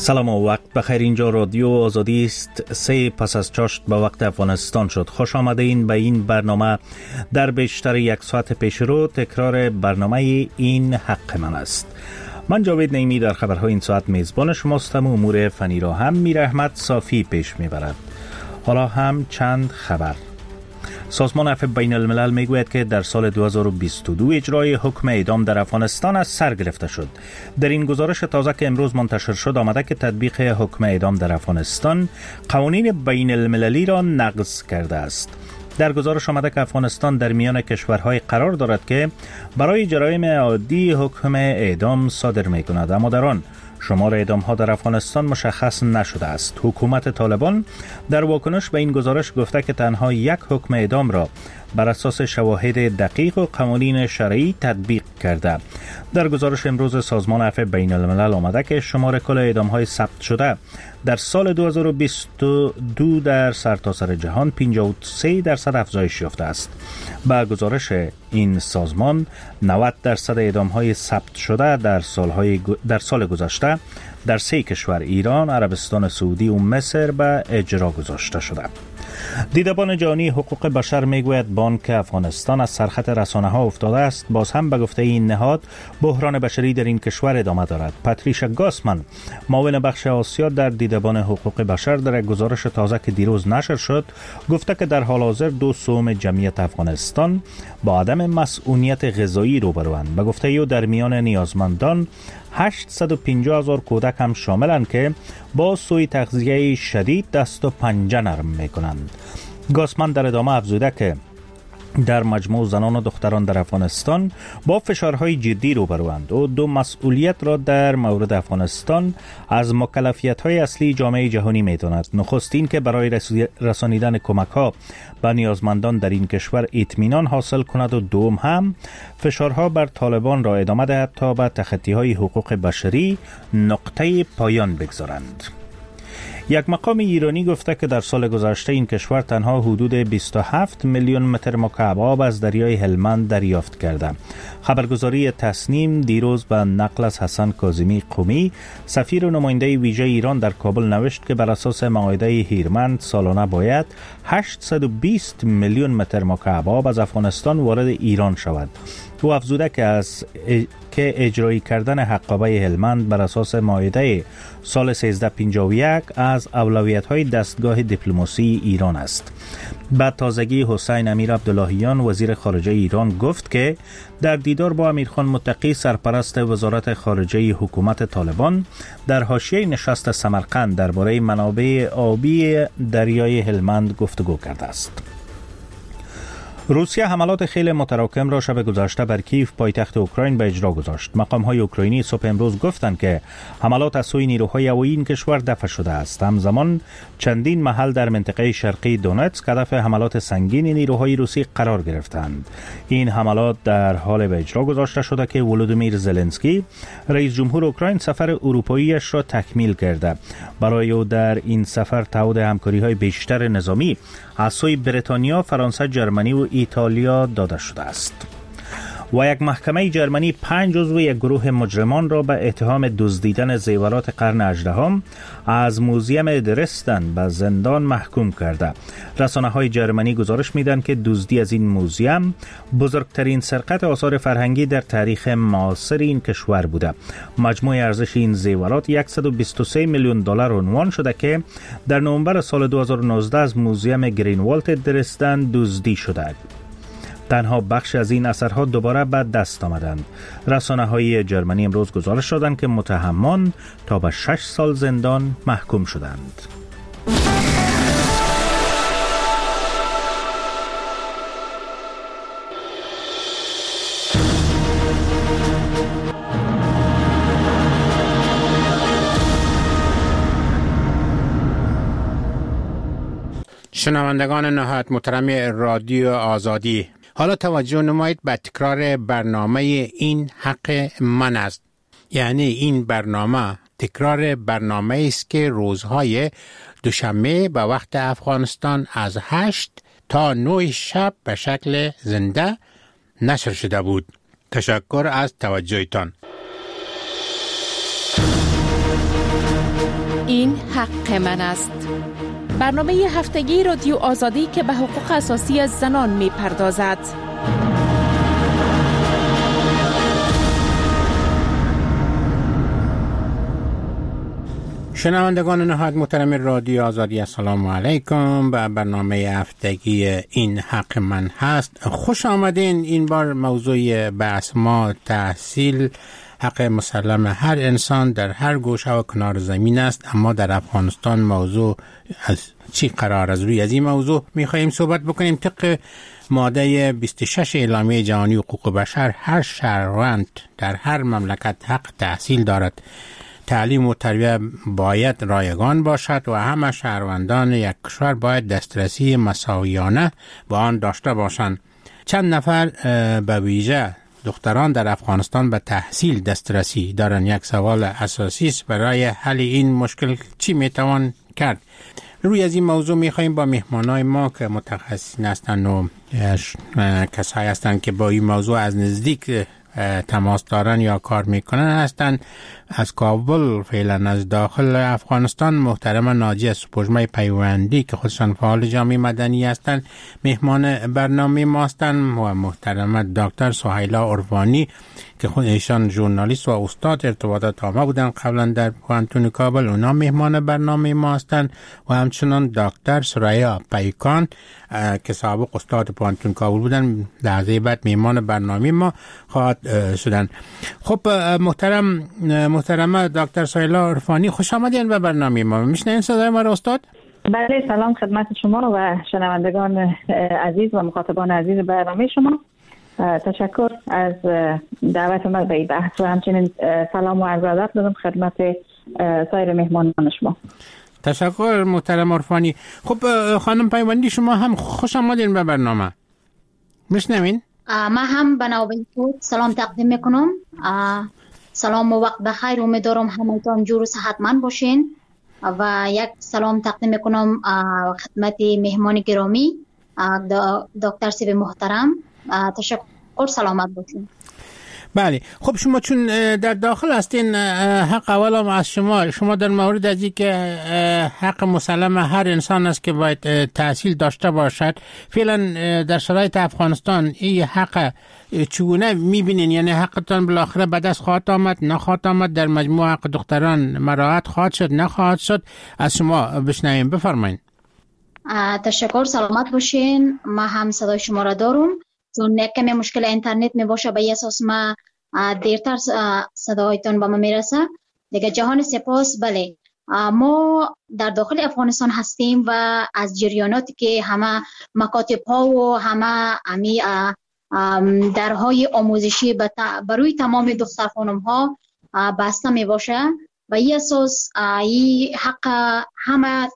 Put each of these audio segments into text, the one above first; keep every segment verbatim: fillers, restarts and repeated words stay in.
سلام و وقت بخیر. اینجا رادیو آزادی است. سه پس از چاشت به وقت افغانستان شد. خوش آمده این به این برنامه. در بیشتر یک ساعت پیش رو تکرار برنامه این حق من است. من جاوید نعیمی در خبرهای این ساعت میزبان شماستم و امور فنی را هم میر احمد صافی پیش میبرد. حالا هم چند خبر. سازمان عفو بین الملل میگوید که در سال دو هزار و بیست و دو اجرای حکم اعدام در افغانستان از سر گرفته شد. در این گزارش تازه که امروز منتشر شد آمده که تطبیق حکم اعدام در افغانستان قوانین بین المللی را نقض کرده است. در گزارش آمده که افغانستان در میان کشورهای قرار دارد که برای جرایم عادی حکم اعدام صادر می کند، اما در آن شمار اعدام ها در افغانستان مشخص نشده است. حکومت طالبان در واکنش به این گزارش گفته که تنها یک حکم اعدام را بر اساس شواهد دقیق و قوانین شرعی تطبیق کرده. در گزارش امروز سازمان عفو بین الملل آمده که شمار کل اعدام های ثبت شده در سال دو هزار و بیست و دو در سرتاسر جهان پنجاه و سه درصد افزایش یافته است. با گزارش این سازمان نود درصد اعدام های ثبت شده در سالهای در سال گذشته در سه کشور ایران، عربستان سعودی و مصر به اجرا گذاشته شده. دیدبان جهانی حقوق بشر میگوید بانک افغانستان از سرخط رسانه ها افتاده است. باز هم به گفته این نهاد بحران بشری در این کشور ادامه دارد. پاتریشا گاسمن، معاون بخش آسیا در دیدبان حقوق بشر، در یک گزارش تازه که دیروز نشر شد گفته که در حال حاضر دو سوم جمعیت افغانستان با عدم مسئولیت غذایی روبروند. به گفته او در میان نیازمندان هشتصد و پنجاه هزار کودک هم شاملند که با سوی تغذیه شدید دست و پنجه نرم میکنند. گاسمن در ادامه افزوده که در مجموع زنان و دختران در افغانستان با فشارهای جدی روبروند و دو مسئولیت را در مورد افغانستان از مکلفیت‌های اصلی جامعه جهانی می‌داند. نخست این که برای رسانیدن کمک‌ها به نیازمندان در این کشور اطمینان حاصل کند و دوم هم فشارها بر طالبان را ادامه دهد تا به تخطی‌های حقوق بشری نقطه پایان بگذارند. یک مقام ایرانی گفته که در سال گذشته این کشور تنها حدود بیست و هفت میلیون متر مکعب آب از دریای هلمند دریافت کرده. خبرگزاری تسنیم دیروز به نقل از حسن کاظمی قمی، سفیر و نماینده ویژه ایران در کابل نوشت که بر اساس معاهده هیرمند سالانه باید هشتصد و بیست میلیون متر مکعب آب از افغانستان وارد ایران شود. او افزوده که از که اجرایی کردن حقابه هلمند بر اساس معاهده سال سیزده پنجاه و یک از اولویت‌های دستگاه دیپلماسی ایران است. بعد تازگی حسین امیر عبداللهیان وزیر خارجه ایران گفت که در دیدار با امیرخان متقی سرپرست وزارت خارجه حکومت طالبان در حاشیه نشست سمرقند درباره منابع آبی دریای هلمند گفتگو کرده است. روسیه حملات خیلی متراکم را شب گذشته بر کیف پایتخت اوکراین به اجرا گذاشت. مقام‌های اوکراینی صبح امروز گفتند که حملات از سوی نیروهای هوایی این کشور دفع شده است. همزمان چندین محل در منطقه شرقی دونتسک هدف حملات سنگین نیروهای روسی قرار گرفتند. این حملات در حال به اجرا گذاشته شده که ولودیمیر زلنسکی رئیس جمهور اوکراین سفر اروپاییش را تکمیل کرده. برای او در این سفر تعهد همکاری‌های بیشتر نظامی از سوی بریتانیا، فرانسه، جرمنی و ایتالیا داده شده است. و یک محکمه جرمنی پنج عضو یک گروه مجرمان را به اتهام دزدیدن زیورات قرن هجدهم از موزیم درستن به زندان محکوم کرده. رسانه‌های جرمنی گزارش میدن که دزدی از این موزیم بزرگترین سرقت آثار فرهنگی در تاریخ معاصر این کشور بوده. مجموع ارزش این زیورات صد و بیست و سه میلیون دلار عنوان شده که در نوامبر سال دو هزار و نوزده از موزیم گرینوالد درستن دزدی شده. تنها بخش از این اثرها دوباره به دست آمدند. رسانه‌های جرمنی امروز گزارش دادند که متهمان تا به شش سال زندان محکوم شدند. شنوندگان نهایت محترم رادیو آزادی، حالا توجه نمایید به تکرار برنامه این حق من است. یعنی این برنامه تکرار برنامه است که روزهای دوشنبه به وقت افغانستان از هشت تا نه شب به شکل زنده نشر شده بود. تشکر از توجهتان. این حق من است. برنامه هفتگی رادیو آزادی که به حقوق اساسی زنان می پردازد. شنوندگان نهایت محترم رادیو آزادی، السلام علیکم. به برنامه هفتگی این حق من هست خوش آمدین. این بار موضوع بحث ما تحصیل، حق مسلم هر انسان در هر گوشه و کنار زمین است. اما در افغانستان موضوع از چی قرار از روی از این موضوع میخواییم صحبت بکنیم. طبق ماده بیست و شش اعلامیه جهانی حقوق بشر، هر شهروند در هر مملکت حق تحصیل دارد. تعلیم و تربیت باید رایگان باشد و همه شهروندان یک کشور باید دسترسی مساویانه به آن داشته باشند. چند نفر به ویژه دختران در افغانستان به تحصیل دسترسی دارند. یک سوال اساسی است، برای حل این مشکل چی میتوان کرد؟ روی از این موضوع میخواییم با مهمانای ما که متخصصین هستند و کسایی هستند که با این موضوع از نزدیک تماس دارن یا کار میکنن هستند. از کابل فعلا از داخل افغانستان محترم ناجی سپوږمۍ پیوندی که خودشان فعال جامعه مدنی هستند مهمان برنامه ما هستند و محترم دکتر سهیلا عرفانی که خود ایشان ژورنالیست و استاد ارتباطات عامه بودن قبلا در پوهنتون کابل، اونا مهمان برنامه ما هستند. و همچنان دکتر سریا پیکان که سابق استاد پوهنتون کابل بودن لحظه بعد مهمان برنامه ما خواهد شدن. خب محترم محترم دکتر سهیلا عرفانی، خوش آمدین به برنامه ما. میشنین صدای ما را استاد؟ بله، سلام خدمت شما و شنوندگان عزیز و مخاطبان عزیز برنامه شما. تشکر از دعوت ما به این بحث و همچنین سلام و عرض ادب دارم خدمت سایر مهمانان شما. تشکر محترم عرفانی. خب خانم پیوندی، شما هم خوش آمدین به برنامه. میشنوین؟ من هم به نوبه خود سلام تقدیم میکنم. سلام و وقت بخیر، امیدوارم همتون جور و صحتمند باشین و یک سلام تقدیم میکنم خدمت مهمان گرامی دکتر سیب محترم. تشکر، سلامت باشین. بله، خب شما چون در داخل هستین، حق اولا از شما شما در مورد از این که حق مسلم هر انسان است که باید تحصیل داشته باشد، فعلا در شرایط افغانستان این حق چگونه میبینین؟ یعنی حقتان بالاخره به دست خواهد آمد، نخواهد آمد؟ در مجموع حق دختران مراعات خواهد شد، نخواهد شد؟ از شما بشنویم، بفرمایید. تشکر، سلامت باشین. ما هم صدای شما را دارم، چون کمی مشکل اینترنت می باشه به اساس ما دیرتر صدایتون به ما میرسه دیگه. جهان سپاس. بله، ما در داخل افغانستان هستیم و از جریاناتی که همه مکاتب ها و همه امی درهای آموزشی بروی تمام دختر خانم ها بسته می باشه و این اساس این حق همه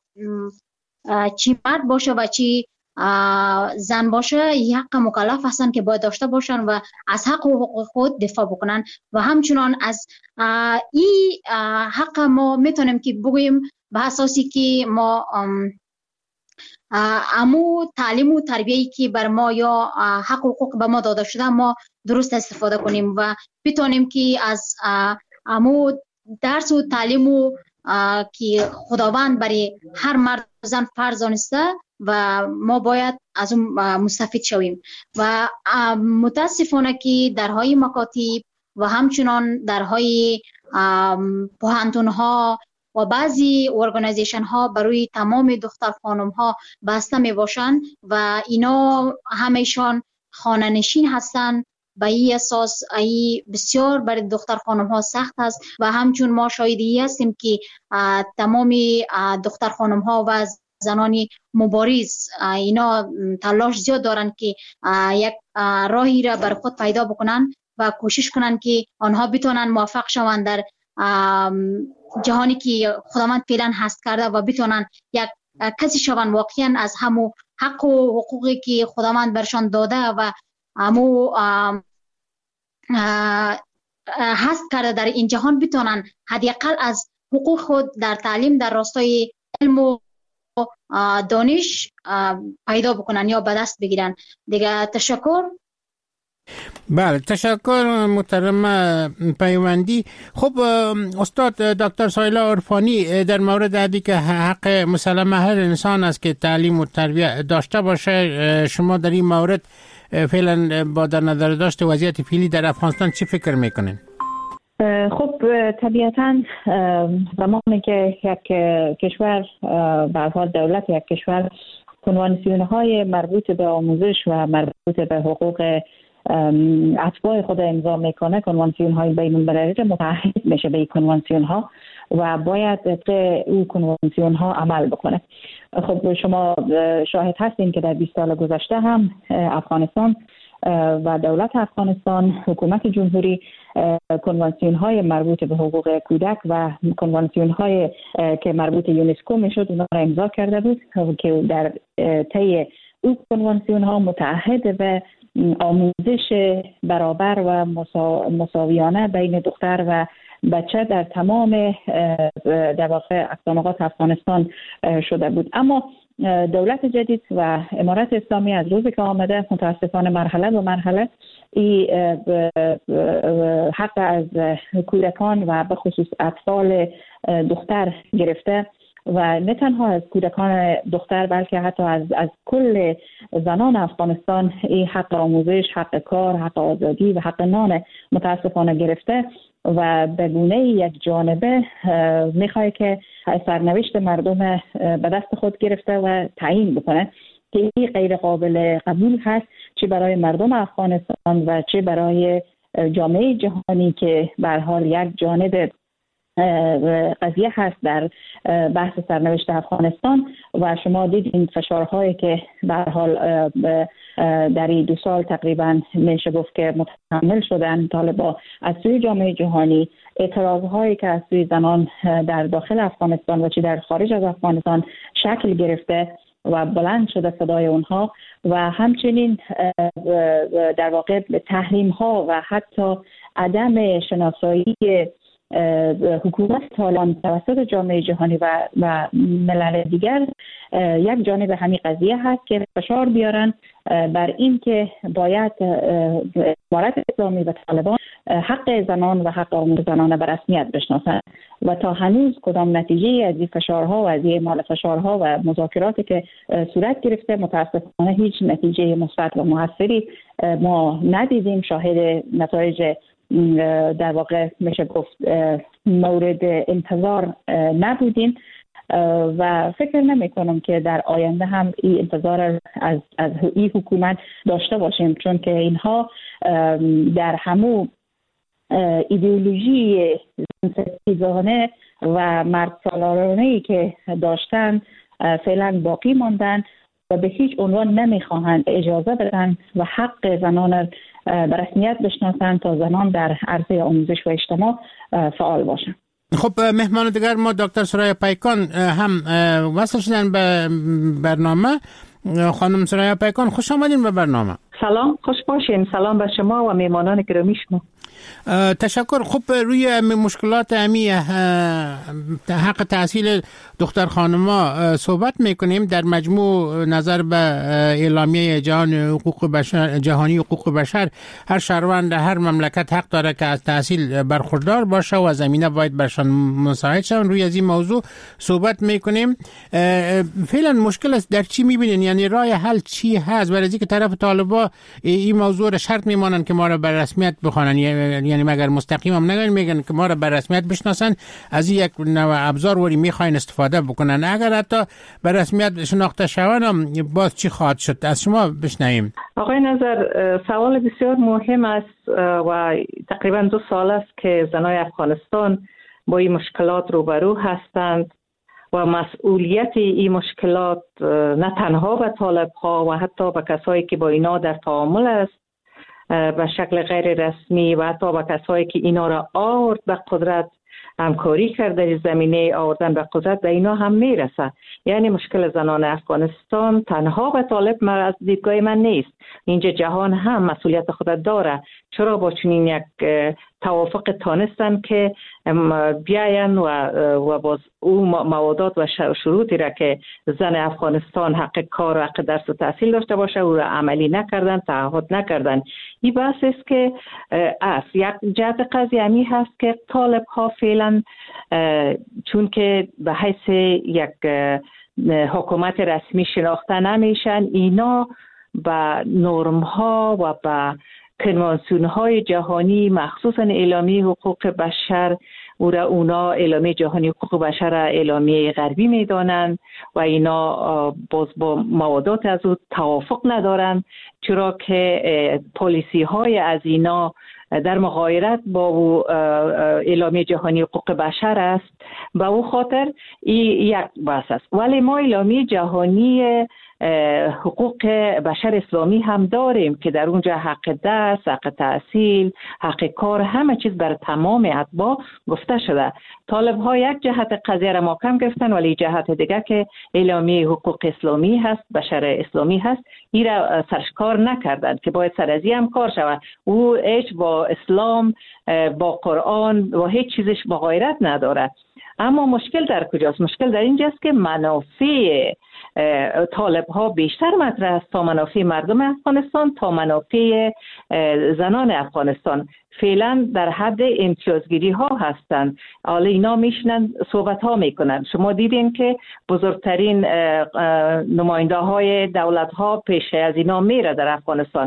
چی مرد باشه و چی زن باشه، این حق مکلف هستن که باید داشته باشن و از حق و حقوق خود دفاع بکنن. و همچنان از این حق ما میتونیم که بگوییم به اساسی که ما امو تعلیم و تربیه‌ای که بر ما یا حق و حقوق به ما داده شده ما درست استفاده کنیم و بتونیم که از امو درس و تعلیم و که خداوند برای هر مرد و زن فرض دانسته و ما باید از اون مستفید شویم. و متاسفانه که درهای مکاتب و همچنان درهای پوهنتون ها و بعضی ارگانیزیشن ها برای تمام دختر خانم ها بسته می باشند و اینا همیشان خانه نشین هستند. به این اساس ای بسیار برای دختر خانم ها سخت است و همچون ما شاهدی هستیم که تمام دختر خانم ها و زنانی مبارز اینا تلاش زیاد دارن که یک راهی را بر خود پیدا بکنن و کوشش کنن که آنها بتونن موفق شوند در جهانی که خداوند فعلا هست کرده و بتونن یک کسی شوند واقعا از همو حق و حقوقی که خداوند برشان داده و همو هست کرده در این جهان بتونن حداقل از حقوق خود در تعلیم در راستای علم و دانش پیدا بکنن یا به دست بگیرن دیگه. تشکر. بله، تشکر محترم پیوندی. خب استاد دکتر سایلا عرفانی، در مورد ادی که حق مسلم هر انسان است که تعلیم و تربیت داشته باشه، شما در این مورد فعلا با در نظر داشت وضعیت فعلی در افغانستان چی فکر میکنین؟ خب طبیعتاً زمانی که یک کشور به حال دولت یک کشور کنوانسیون های مربوط به آموزش و مربوط به حقوق اتباع خود امضا میکنه، کنوانسیون های بین المللی متعهد میشه به این کنوانسیون ها و باید طبق او کنوانسیون ها عمل بکنه. خب شما شاهد هستین که در بیست سال گذشته هم افغانستان و دولت افغانستان، حکومت جمهوری، کنوانسیون های مربوط به حقوق کودک و کنوانسیون های که مربوط یونسکو میشد اونا را امضا کرده بود که در طی او کنوانسیون ها متعهد به آموزش برابر و مساویانه بین دختر و بچه در تمام در واقع اقصانقاط افغانستان شده بود. اما دولت جدید و امارت اسلامی از روزی که آمده متاسفانه مرحله به مرحله ای حق از کودکان و به خصوص اطفال دختر گرفته و نه تنها از کودکان دختر بلکه حتی از از کل زنان افغانستان این حق آموزش، حق کار، حق آزادی و حق نان متاسفانه گرفته و به گونه یک جانبه میخواد که سرنوشت مردم به دست خود گرفته و تعیین بکنه که این غیر قابل قبول هست، چه برای مردم افغانستان و چه برای جامعه جهانی که به هر حال یک جانب قضیه هست در بحث سرنوشت افغانستان. و شما دیدین فشارهایی که به هر حال در این دو سال تقریبا میشه گفت که متحمل شدن طالبان از سوی جامعه جهانی، اعتراضهایی که از سوی زنان در داخل افغانستان و چه در خارج از افغانستان شکل گرفته و بلند شده صدای اونها و همچنین در واقع تحریم ها و حتی عدم شناسایی حکومت طالبان توسط جامعه جهانی و و ملل دیگر یک جانب همین قضیه هست که فشار بیارن بر این که باید امارت اسلامی و طالبان حق زنان و حق آموزش زنان به رسمیت بشناسند و تا هنوز کدام نتیجه از این فشارها و از این اعمال فشارها و مذاکراتی که صورت گرفته متاسفانه هیچ نتیجه مثبت و موثری ما ندیدیم، شاهد نتایج در واقع میشه گفت مورد انتظار نبودیم و فکر نمی کنم که در آینده هم این انتظار از از این حکومت داشته باشیم، چون که اینها در همو ایدئولوژی ستیزانه و مردسالارانه‌ای که داشتن فعلا باقی ماندن و به هیچ عنوان نمیخواهند اجازه بدن و حق زنان به رسمیت بشناسند تا زنان در عرصه آموزش و اجتماع فعال باشند. خب مهمان دیگر ما دکتر سریا پیکان هم وصل شدن به برنامه. خانم سریا پیکان خوش آمدین به برنامه. سلام، خوش باشین. سلام به شما و میهمانان گرامی شما. تشکر. خب روی مشکلات امی حق تحصیل دختر خانما صحبت میکنیم. در مجموع نظر به اعلامیه جهان حقوق بشر جهانی حقوق بشر هر شهروند هر مملکت حق داره که از تحصیل برخوردار باشه و زمینه باید برشان مساعد شون. روی از این موضوع صحبت میکنیم. فعلا مشکل است در چی میبینین؟ یعنی راه حل چی هست؟ برای اینکه طرف طالبا این موضوع را شرط میمانن که ما را به رسمیت بخوانن، یعنی مگر مستقیم هم نگن میگن که ما را به رسمیت بشناسن، از یک نوع ابزار وری میخواین استفاده بکنن. اگر حتی به رسمیت شناخته شون هم باز چی خواهد شد؟ از شما بشنویم. آقای نظر، سوال بسیار مهم است و تقریبا دو سال است که زنای افغانستان با این مشکلات روبرو هستند و مسئولیت این مشکلات نه تنها به طالب‌ها و حتی به کسایی که با اینا در تعامل است به شکل غیر رسمی و حتی به کسایی که اینا را آورد به قدرت همکاری کرده در زمینه آوردن به قدرت به اینا هم میرسه. یعنی مشکل زنان افغانستان تنها به طالب از دیدگاه من نیست، اینجا جهان هم مسئولیت خود داره چرا با چنین یک توافق تانستن که بیاین و و باز او موادات و شروطی را که زن افغانستان حق کار و حق درس و تحصیل داشته باشه او را عملی نکردن، تعهد نکردن. این بحث است که از یک جهت قضیه همی هست که طالب ها فعلا چون که به حیث یک حکومت رسمی شناخته نمیشن، اینا به نرم ها و به کنوانسیون های جهانی مخصوصا اعلامیه حقوق بشر او را اونا اعلامیه جهانی حقوق بشر را اعلامیه غربی میدانند و اینا باز با موادات از او توافق ندارند، چرا که پالیسی های از اینا در مغایرت با او اعلامیه جهانی حقوق بشر است. به او خاطر این یک بحث است. ولی ما اعلامیه جهانی حقوق بشر اسلامی هم داریم که در اونجا حق درس، حق تحصیل، حق کار، همه چیز بر تمام اتباع گفته شده. طالب ها یک جهت قضیه را محکم گرفتن، ولی جهت دیگه که اعلامیه حقوق اسلامی هست، بشر اسلامی هست، این را سرشکار نکردند که باید سر از این هم کار شود. او هیچ با اسلام، با قرآن و هیچ چیزش مغایرت نداره. اما مشکل در کجاست؟ مشکل در اینجاست که منافع طالب ها بیشتر مطرح است تا منافع مردم افغانستان، تا منافع زنان افغانستان. فعلا در حد امتیازگیری ها هستند. حالا اینا میشنن صحبت ها میکنن. شما دیدین که بزرگترین نماینده های دولت ها پیش از اینا میره در افغانستان.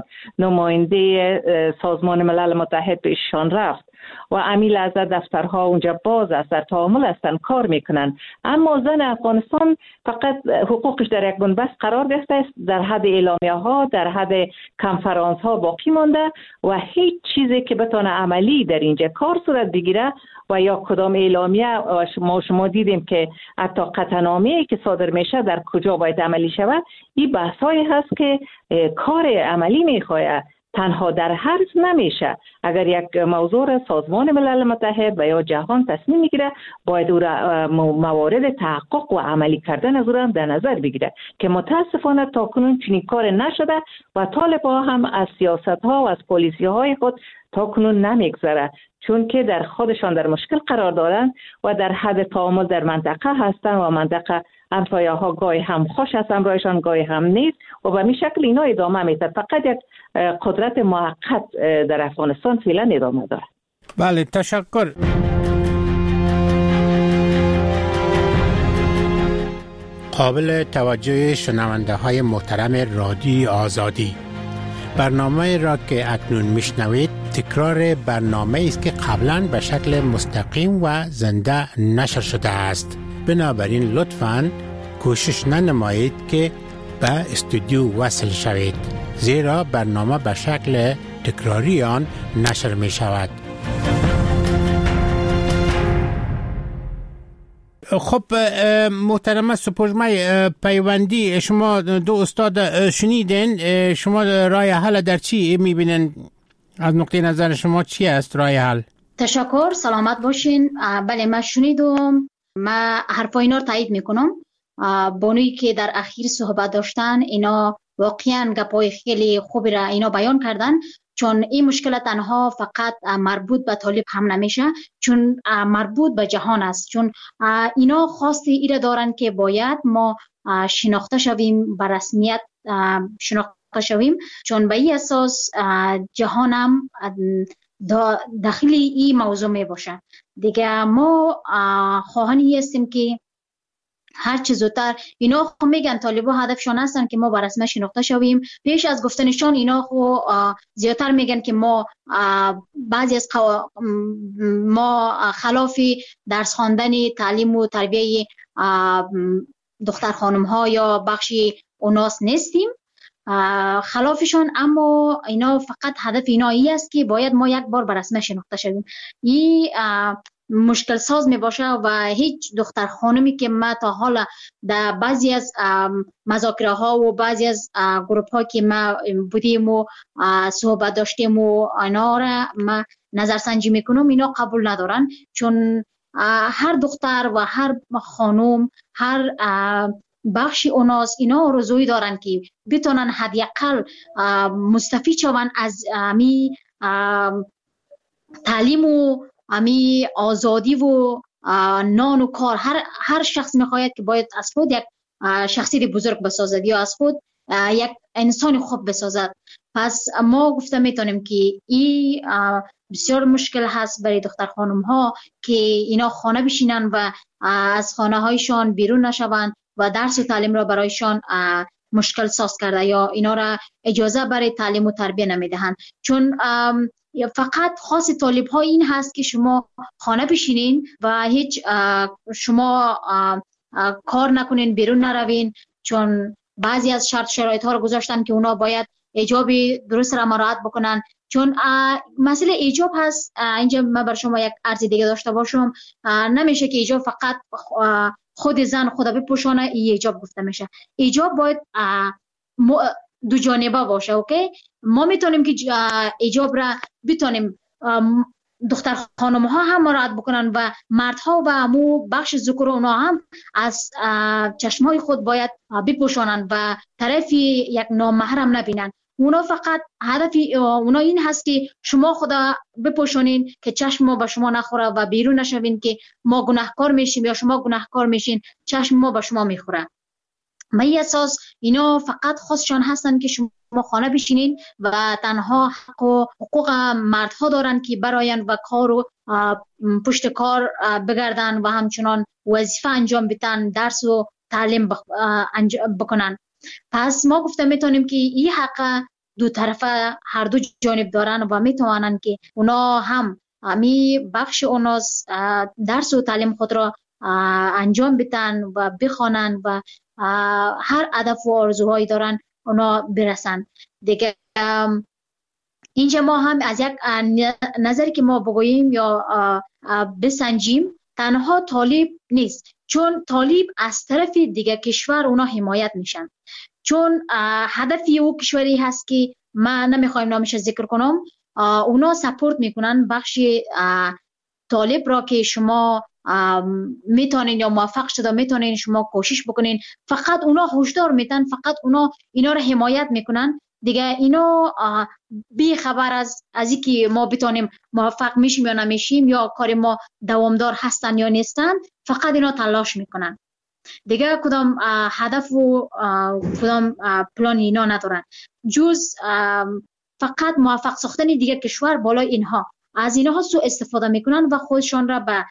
نماینده سازمان ملل متحد پیششان رفت و امیل از دفترها اونجا باز است، در تعامل هستن، کار میکنن. اما زن افغانستان فقط حقوقش در یک بنبست قرار گرفته است، در حد اعلامیه ها، در حد کنفرانس ها باقی مانده و هیچ چیزی که بتونه عملی در اینجا کار صورت بگیره و یا کدام اعلامیه و شما شما دیدیم که حتی قطعنامه‌ای که صادر میشه در کجا باید عملی شود. این بحثایی هست که کار عملی میخواد، تنها در حرف نمیشه. اگر یک موضوع را سازمان ملل متحد و یا جهان تصمیم میگیره، باید او را موارد تحقق و عملی کردن از او را در نظر بگیره که متاسفانه تا کنون چنین کار نشده و طالب‌ها هم از سیاست ها و از پالیسی های خود تا کنون نمیگذره، چون که در خودشان در مشکل قرار دارن و در حد تعامل در منطقه هستن و منطقه همسایه ها گاهی هم خوش هستن رایشان، گاهی هم نیست و به این شکل اینا ادامه میده. فقط یک قدرت موقت در افغانستان فعلا ادامه داره. بله، تشکر. قابل توجه شنونده های محترم رادیو آزادی، برنامه را که اکنون میشنوید تکرار برنامه است که قبلا به شکل مستقیم و زنده نشر شده است. بنابراین لطفاً کوشش ننمایید که به استودیو وصل شوید، زیرا برنامه به شکل تکراری آن نشر می شود. خب محترم سپوږمۍ پیوندی، شما دو استاد شنیدین، شما راه حل در چی میبینن؟ از نقطه نظر شما چی است راه حل؟ تشکر، سلامت باشین. بله، من شنیدم، من حرفای اینا رو تایید میکنم. بانویی که در اخیر صحبت داشتن اینا واقعا گپای خیلی خوبی را اینا بیان کردن، چون این مشکل تنها فقط مربوط به طالب هم نمیشه، چون مربوط به جهان است. چون اینا خواست ایره دارن که باید ما شناخته شویم، به رسمیت شناخته شویم، چون به این اساس جهان هم داخلی این موضوع می باشه. دیگه ما خواهانی هستیم که هر چه زودتر، اینا خو میگن طالبا هدفشون هستن که ما به رسمیت شناخته شویم. پیش از گفتنشان اینا خو زیادتر میگن که ما بعضی از قوا... ما خلاف درس خواندن، تعلیم و تربیه دختر خانم ها یا بخشی اوناس نیستیم، خلافشون. اما اینا فقط هدف اینا ای است که باید ما یک بار به رسمیت شناخته شویم. این مشکل ساز می باشه و هیچ دختر خانمی که ما تا حالا در بعضی از مذاکره ها و بعضی از گروپ ها که ما بودیم و صحبت داشتیم و اینا را ما نظرسنجی میکنم، اینا قبول ندارن، چون هر دختر و هر خانم، هر بخشی اوناس اینا رضوی دارن که بتونن حداقل مستفید شون از می تعلیم و امی آزادی و نان و کار، هر هر شخص میخواید که باید از خود یک شخصیت بزرگ بسازد یا از خود یک انسان خوب بسازد. پس ما گفته میتونیم که این بسیار مشکل هست برای دختر خانم ها که اینا خانه بشینن و از خانه هایشان بیرون نشوند و درس و تعلیم را برایشان مشکل ساز کرده یا اینا را اجازه برای تعلیم و تربیه نمیدهند. چون فقط خاص طالب ها این هست که شما خانه بشینین و هیچ شما کار نکنین، بیرون نروین، چون بعضی از شرط شرایط ها رو گذاشتن که اونا باید ایجاب درست را مراعات بکنن. چون مسئله ایجاب هست، اینجا من بر شما یک عرض دیگه داشته باشم، نمیشه که ایجاب فقط خود زن خدا بپوشانه ای ایجاب گفته میشه. ایجاب باید دو جانبه باشه. اوکی، ما میتونیم که ایجاب را بتونیم دختر خانم ها هم مراعات بکنن و مردها و امو بخش ذکر اونا هم از چشمای خود باید بپوشانن و طرفی یک نامحرم نبینن. اونا فقط هدف اونا این هست که شما خدا بپوشانین که چشم ما به شما نخوره و بیرون نشوین که ما گناهکار میشیم یا شما گناهکار میشین، چشم ما به شما میخوره. به این اساس اینا فقط خاصشان هستن که شما خانه بشینین و تنها حق و حقوق مردها دارن که براین و کار و پشت کار بگردن و همچنان وظیفه انجام بدن، درس و تعلیم بکنن. پس ما گفته میتونیم که این حق دو طرفه هر دو جانب دارن و میتوانن که اونا هم می بخش اوناس درس و تعلیم خود را انجام بدن و بخوانن و هر هدف و آرزوهایی دارن اونا برسن. دیگه اینجا ما هم از یک نظری که ما بگوییم یا بسنجیم، تنها طالب نیست، چون طالب از طرف دیگه کشور اونا حمایت میشن، چون هدفی او کشوری هست که ما نمیخوایم نامش ذکر کنم، اونا سپورت میکنن بخش طالب را که شما میتونین یا موفق شده میتونین شما کوشش بکنین. فقط اونا هشدار میدن، فقط اونا اینا را حمایت میکنن. دیگه اینا بی خبر از از اینکه ما بتونیم موفق میشیم یا نمیشیم یا کار ما دوامدار هستن یا نیستن، فقط اینا تلاش میکنن. دیگه کدام هدف و کدام پلان اینا ندارن جز فقط موفق ساختن دیگه کشور بالای اینها. از اینها سو استفاده میکنن و خودشان را به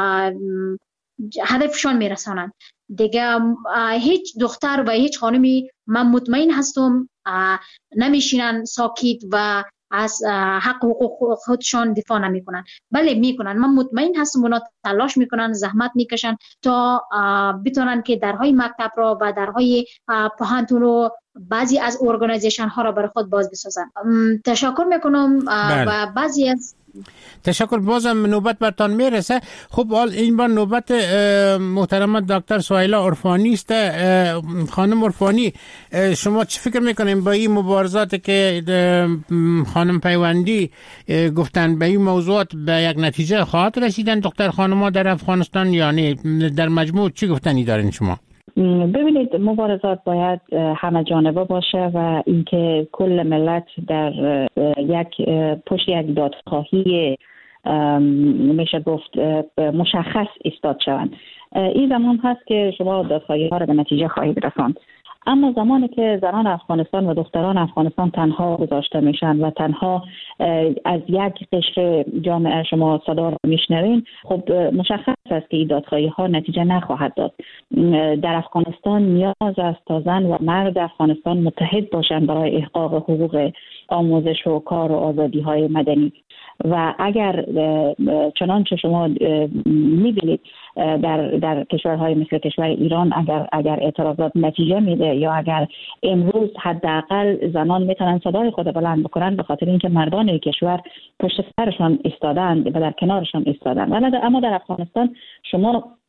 هدفشان میرسانن. دیگه هیچ دختر و هیچ خانمی من مطمئن هستم نمیشینن ساکت و از حق حقوق خودشان دفاع نمیکنن. بله میکنن، من مطمئن هستم اونا تلاش میکنن، زحمت میکشن تا بتونن که درهای مکتب را و درهای پوهنتون رو بعضی از ارگانیزیشن ها را برای خود باز بسازن. تشکر میکنم و بعضی از تشکر. بازم نوبت برتان میرسه. خب حال این بار نوبت محترم دکتر سهیلا عرفانی است. خانم عرفانی، شما چه فکر میکنین با این مبارزات که خانم پیوندی گفتن به این موضوعات به یک نتیجه خواهد رسیدن دختر خانم‌ها در افغانستان، یعنی در مجموع چی گفتنی دارین شما؟ ببینید، مبارزات باید همه جانبه باشه و اینکه کل ملت در یک پشت یک دادخواهی میشه گفت مشخص ایستاد شوند. این زمان هست که شما دادخواهی ها را به نتیجه خواهید رساند. اما زمانی که زنان افغانستان و دختران افغانستان تنها گذاشته میشن و تنها از یک قشر جامعه شما صدا را میشنوین، خب مشخص است که این دادخواهی ها نتیجه نخواهد داد. در افغانستان نیاز است تا زن و مرد افغانستان متحد باشند برای احقاق حقوق آموزش و کار و آزادی های مدنی. و اگر چنانچه شما میبینید در در کشورهای مثل کشور ایران اگر اگر اعتراضات نتیجه میده یا اگر امروز حداقل زنان میتونن صدای خود بلند بکنن به خاطر اینکه مردان کشور پشت سرشان ایستادند و در کنارشان ایستادند. ولی اما در افغانستان شما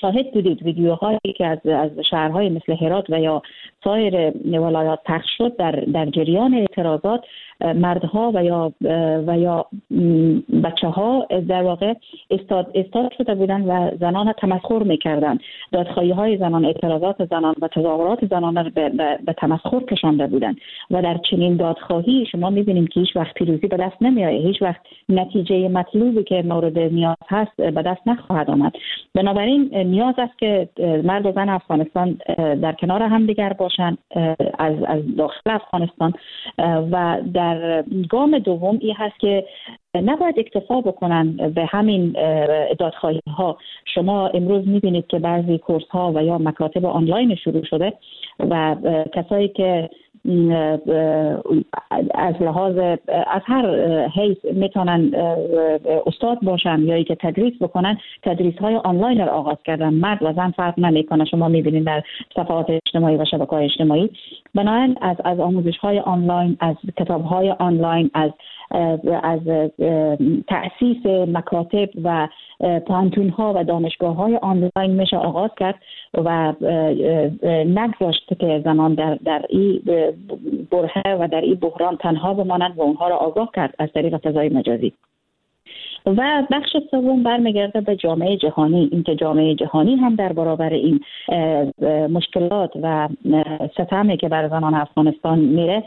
شاهد بودید ویدیوهایی که از از شهرهای مثل هرات و یا سایر ولایات پخش شد در در جریان اعتراضات، مردها و یا و یا بچه ها در واقع استاد استاد شده بودند و زنان تمسخر میکردند. دادخواهی های زنان، اعتراضات زنان و تظاهرات زنان را به, به, به تمسخر کشانده بودند و در چنین دادخواهی شما میبینیم که هیچ وقت پیروزی به دست نمیآید، هیچ وقت نتیجه مطلوبی که مورد نیاز هست به دست نخواهد آمد. بنابراین نیاز است که مرد و زن افغانستان در کنار هم دیگر باشند از از داخل افغانستان و در گام دوم این هست که نباید اکتفا بکنن به همین دادخواهی ها. شما امروز میبینید که بعضی کورس ها و یا مکاتب آنلاین شروع شده و کسایی که از لحاظ از هر حیث میتونن استاد باشن یا ای که تدریس بکنن، تدریس های آنلاین رو آغاز کردن. مرد و زن فرق نمیکنه، شما میبینید در صفحات اجتماعی و شبکه‌های اجتماعی. بنابراین از از آموزش های آنلاین، از کتاب های آنلاین، از از تأسیس مکاتب و پانتون ها و دانشگاه های آنلاین میشه آغاز کرد و نگذاشت که زنان در در این برهه و در این بحران تنها بمانند و اونها را آگاه کرد از طریق فضای مجازی. و بخش سوم برمیگرده به جامعه جهانی، اینکه جامعه جهانی هم در برابر این مشکلات و ستمی که بر زنان افغانستان میره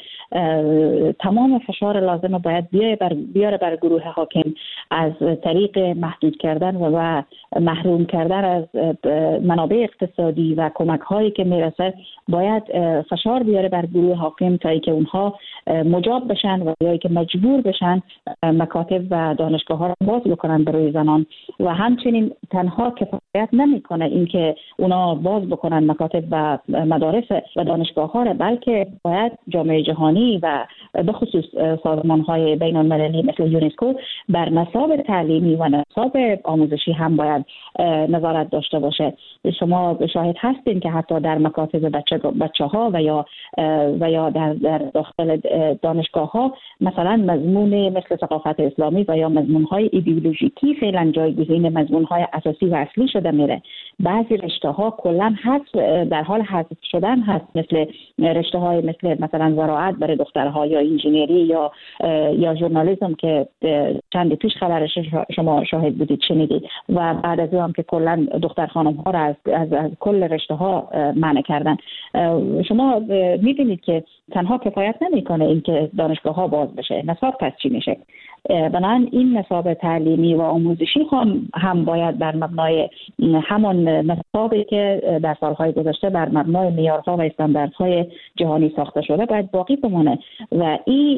تمام فشار لازم رو باید بیاره بر بیاره بر گروه حاکم از طریق محدود کردن و محروم کردن از منابع اقتصادی و کمک هایی که میرسه. باید فشار بیاره بر گروه حاکم تا اینکه اونها مجاب بشن و یا که مجبور بشن مکاتب و دانشگاه ها باز بکنن برای زنان. و همچنین تنها کفایت نمیکنه اینکه اونا باز بکنن مکاتب و مدارس و دانشگاه ها را، بلکه باید جامعه جهانی و به خصوص سازمان های بین المللی مثل یونسکو بر نصاب تعلیمی و نصاب آموزشی هم باید نظارت داشته باشه. شما شاهد هستین که حتی در مکاتب بچه بچه ها و یا و یا در در داخل دانشگاه ها مثلا مضمون مثل ثقافت اسلامی و یا مضمون های ایدئولوژیکی فعلا جایگزین مضمون های اساسی و اصلی شده میره. بعضی رشته ها کلا حذف در حال حذف شدن هست، مثل رشته های مثل مثلا زراعت برای دخترها یا انجینری یا یا ژورنالیسم که چند پیش خبرش شما شاهد بودید شنیدید و بعد از اون که کلا دختر خانم ها را از از, از کل رشته ها منع کردن. شما می‌بینید که تنها کفایت نمی‌کنه اینکه دانشگاه ها باز بشه، نصاب پس چی میشه؟ بنابراین این نصاب تعلیمی و آموزشی هم هم باید بر مبنای همان نصابی که در سالهای گذشته بر مبنای معیارها و استانداردهای جهانی ساخته شده باید باقی بمانه و این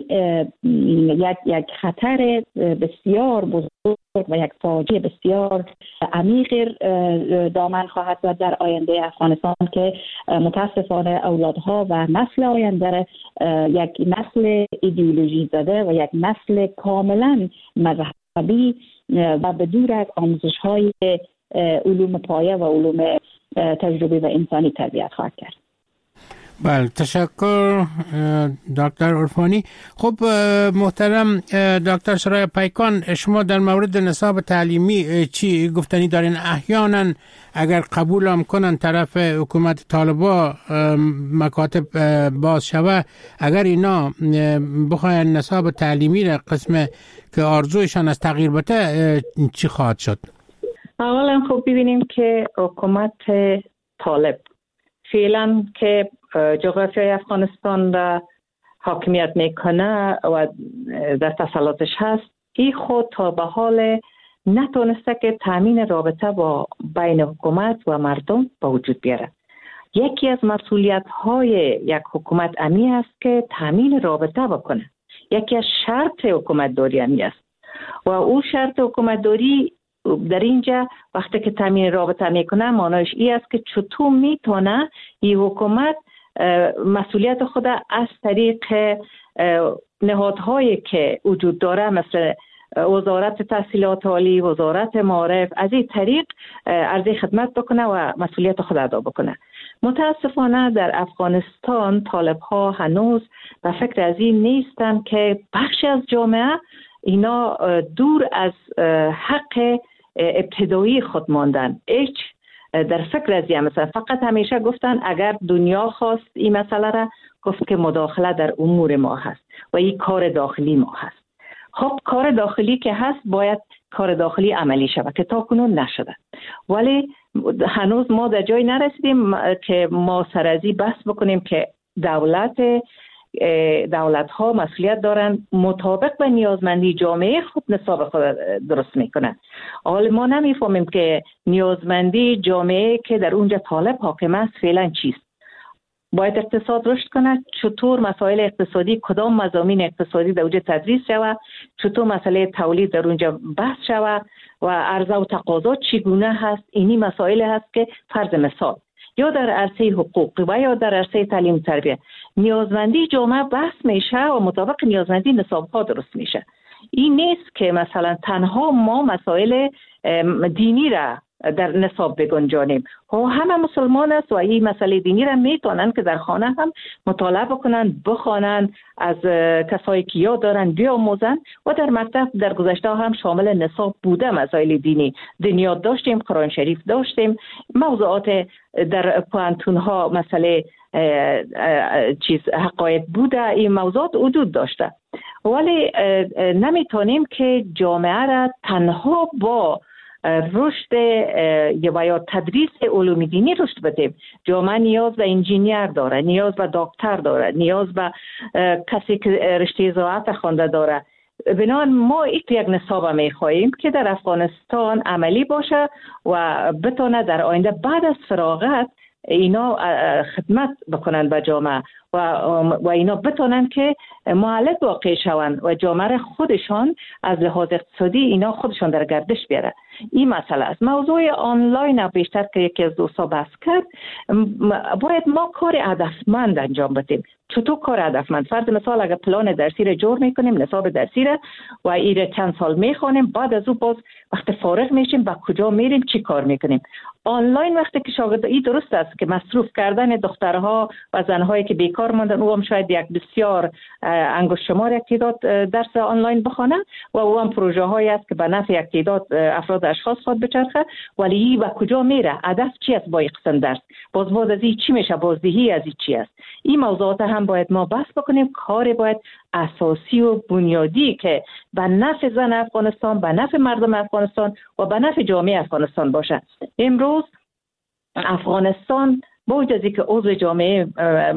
یک یک خطر بسیار بزرگ و یک فاجعه بسیار عمیق دامن خواهد زد در آینده افغانستان که متاسفانه اولادها و نسل آینده یک نسل ایدئولوژی زده و یک نسل کاملا مذهبی و بدور از آموزش‌های علوم پایه و علوم تجربی و انسانی تربیت خواهد کرد. بله، تشکر دکتر عرفانی. خب محترم دکتر سرای پیکان، شما در مورد نصاب تعلیمی چی گفتنی دارین؟ احیانا اگر قبول هم کنن طرف حکومت طالبا مکاتب باز شوه، اگر اینا بخواین نصاب تعلیمی را قسم که آرزویشان از تغییر بده، چی خواهد شد؟ اولا خب ببینیم که حکومت طالب فعلا که جغرافیای افغانستان را حاکمیت میکنه و در تسلطش هست، این خود تا به حال نتونسته که تامین رابطه با بین حکومت و مردم به وجود بیاره. یکی از مسئولیت های یک حکومت امی است که تامین رابطه بکنه. یکی از شرط حکومت داری امی است و او شرط حکومت داری در اینجا وقتی که تامین رابطه میکنه معنیش این است که چطور میتونه این حکومت مسئولیت خود از طریق نهادهایی که وجود داره مثل وزارت تحصیلات عالی، وزارت معارف، از این طریق عرضه خدمت بکنه و مسئولیت خود ادا بکنه. متاسفانه در افغانستان طالب ها هنوز به فکر از این نیستن که بخشی از جامعه اینا دور از حق ابتدایی خود ماندن. هیچ در فکر از این مسئله. فقط همیشه گفتن اگر دنیا خواست این مسئله را، گفت که مداخله در امور ما هست و این کار داخلی ما هست. خب کار داخلی که هست باید کار داخلی عملی شود که تا کنون نشده، ولی هنوز ما در جای نرسیدیم که ما سرازی بحث بکنیم که دولت دولت ها مسئولیت دارن مطابق به نیازمندی جامعه خود نصاب خود درست میکنن. حالا ما نمیفهمیم که نیازمندی جامعه که در اونجا طالب حاکم است فعلا چیست. باید اقتصاد رشد کنه، چطور مسائل اقتصادی، کدام مضامین اقتصادی در اونجا تدریس شود، چطور مسئله تولید در اونجا بحث شود و عرضه و تقاضا چگونه هست. اینی مسائل هست که فرض مثال یا در عرصه حقوق و یا در عرصه تعلیم تربیت نیازمندی جامعه بحث میشه و مطابق نیازمندی نصاب ها درست میشه. این نیست که مثلا تنها ما مسائل دینی را در نصاب بگنجانیم. ها همه مسلمان است و این مسئله دینی را میتونن که در خانه هم مطالعه بکنن، بخوانن، از کسایی که یاد دارن بیاموزن و در مکتب در گذشته هم شامل نصاب بوده. مسائل دینی دنیات داشتیم، قرآن شریف داشتیم، موضوعات در پوانتون ها مسئله چیز حقایق بوده، این موضوعات وجود داشته. ولی نمیتونیم که جامعه را تنها با رشد و یا تدریس علوم دینی رشد بدیم. جامعه نیاز به انجینیر داره، نیاز به دکتر داره، نیاز به کسی که رشته زراعت خوانده داره. بنابراین ما یک نصاب میخواهیم که در افغانستان عملی باشه و بتونه در آینده بعد از فراغت اینا خدمت بکنن به جامعه و و اینا بتونن که معلق واقع شوند و جامعه خودشان از لحاظ اقتصادی اینا خودشان در گردش بیاره. این مسئله است. موضوع آنلاین بیشتر که یکی از دوستا بحث کرد، باید ما کار هدفمند انجام بدیم. چطور کار هدفمند؟ فرض مثال اگر پلان درسی را جور میکنیم، نصاب درسی را و این چند سال میخوانیم، بعد از او باز وقت فارغ میشیم با کجا میریم، چی کار میکنیم؟ آنلاین وقتی که شاگرد این درست است که مصروف کردن دخترها و زنهایی که بیکار ماندن، او هم شاید یک بسیار انگشت شمار یک تعداد درس آنلاین بخونه و او هم پروژه هایی است که به نفع یک تعداد افراد اشخاص خود بچرخه، ولی با کجا میره؟ هدف چی است با این قسم درس؟ باز باز از این چی میشه؟ بازدهی از این چی است؟ این موضوعات هم باید ما بحث بکنیم. کار باید اساسی و بنیادی که به نفع زن افغانستان، به نفع مردم افغانستان و به نفع جامعه افغانستان باشه. امروز افغانستان با وجود از اینکه عضو جامعه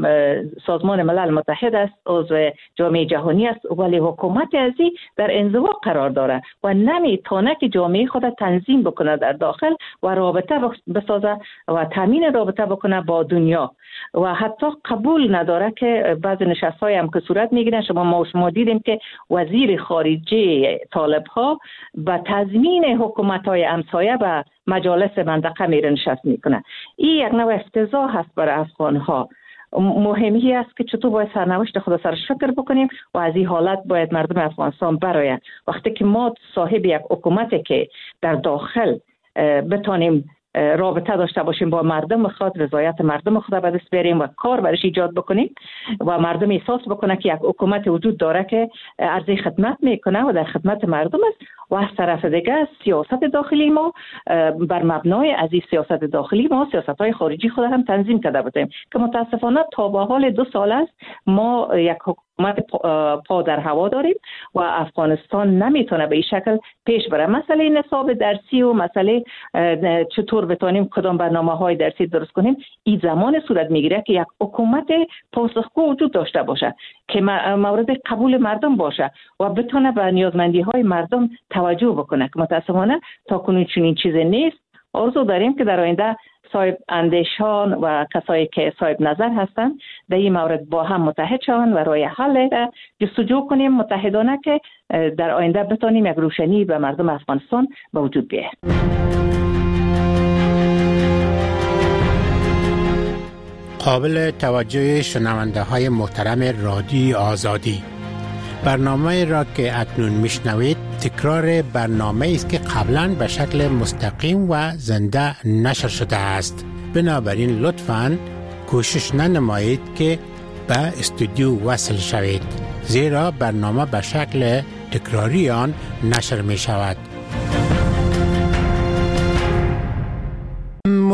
سازمان ملل متحد است، عضو جامعه جهانی است، ولی حکومت ازی در انزوا قرار داره و نمیتونه که جامعه خود تنظیم بکنه در داخل و رابطه بسازه و تامین رابطه بکنه با دنیا و حتی قبول نداره که بعض نشست‌های هم که صورت میگیرن. شما ما شما دیدیم که وزیر خارجه طالب ها با تضمین حکومت‌های همسایه به مجالس منطقه میره نشست میکنه. این یک نوع افتضاح هست برای افغان ها. مهمی است که چطور باید سرنوشت خود سرش فکر بکنیم و از این حالت باید مردم افغانستان برآیند. وقتی که ما صاحب یک حکومتی که در داخل بتونیم رابطه داشته باشیم با مردم خود، رضایت مردم خود به دست بیاریم و کار برش ایجاد بکنیم و مردم احساس بکنه که یک حکومت وجود داره که عرضه خدمت میکنه و در خدمت مردم است و از طرف دیگه سیاست داخلی ما بر مبنای از این سیاست داخلی ما سیاست‌های خارجی خود هم تنظیم کرده بودیم که متاسفانه تا به حال دو سال است ما یک حکومت پا در هوا داریم و افغانستان نمیتونه به این شکل پیش بره. مسئله نصاب درسی و مسئله چطور بتونیم کدام برنامه‌های درسی درست کنیم، این زمان صورت میگیره که یک حکومت پاسخگو وجود داشته باشه که مورد قبول مردم باشه و بتونه به نیازمندی‌های مردم توجه بکنه که متاسفانه تا کنون چنین چیزی نیست. آرزو داریم که در آینده صاحب اندیشان و کسایی که صاحب نظر هستند در این مورد با هم متحد شوند و راه حل جستجو کنیم متحدانه که در آینده بتونیم یک روشنی به مردم افغانستان به وجود بیاریم. قابل توجه شنونده های محترم رادیو آزادی، برنامه را که اکنون میشنوید تکرار برنامه است که قبلا به شکل مستقیم و زنده نشر شده است. بنابراین لطفاً کوشش ننمایید که به استودیو وصل شوید، زیرا برنامه به شکل تکراری آن نشر می شود.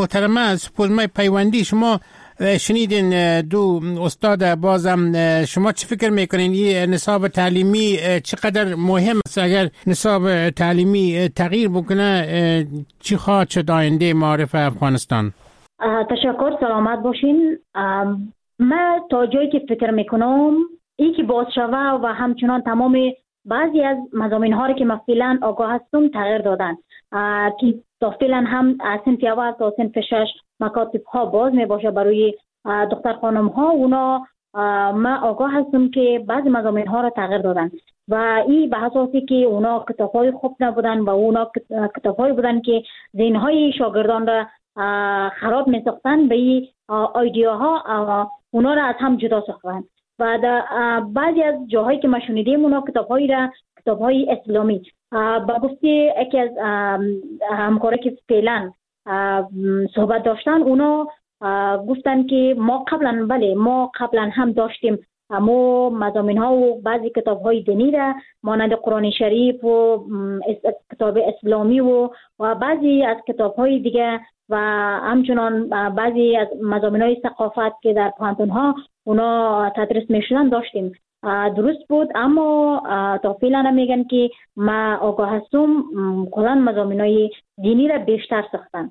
محترمه سپوزمای پیوندی، شما شنیدین دو استاد، بازم شما چی فکر میکنین این نصاب تعلیمی چقدر مهم است؟ اگر نصاب تعلیمی تغییر بکنه چی خواهد شد آینده معارف افغانستان؟ تشکر، سلامت باشین. من تا جایی که فکر میکنم ای که باز شوه و همچنان تمام بعضی از مضامین ها که من فعلا آگاه هستم تغییر دادن که تا فعلا هم از صنف اول تا صنف شش مکاتب ها باز می باشه برای دختر خانم ها. اونا من آگاه هستم که بعضی مضامین ها را تغییر دادن و این به اساسی که اونا کتاب های خوب نبودن و اونا کتاب های بودن که ذهن های شاگردان را خراب می ساختن. به این ایدئاها اونا را از هم جدا ساختن و بعضی از جاهایی که ما شنیدیم اونا کتاب‌هایی را کتاب‌های اسلامی با گفته یکی از همکارا که فعلا صحبت داشتن، اونا گفتن که ما قبلا بله ما قبلا هم داشتیم اما مضامین ها و بعضی کتاب های دینی را مانند قرآن شریف و کتاب اسلامی و و بعضی از کتاب های دیگه و همچنان بعضی از مضامین های ثقافت که در پانتون ها اونا تدریس می شدن داشتیم. درست بود، اما تا فعلا میگن که ما آگاه هستم کلا مضامین های دینی را بیشتر ساختن.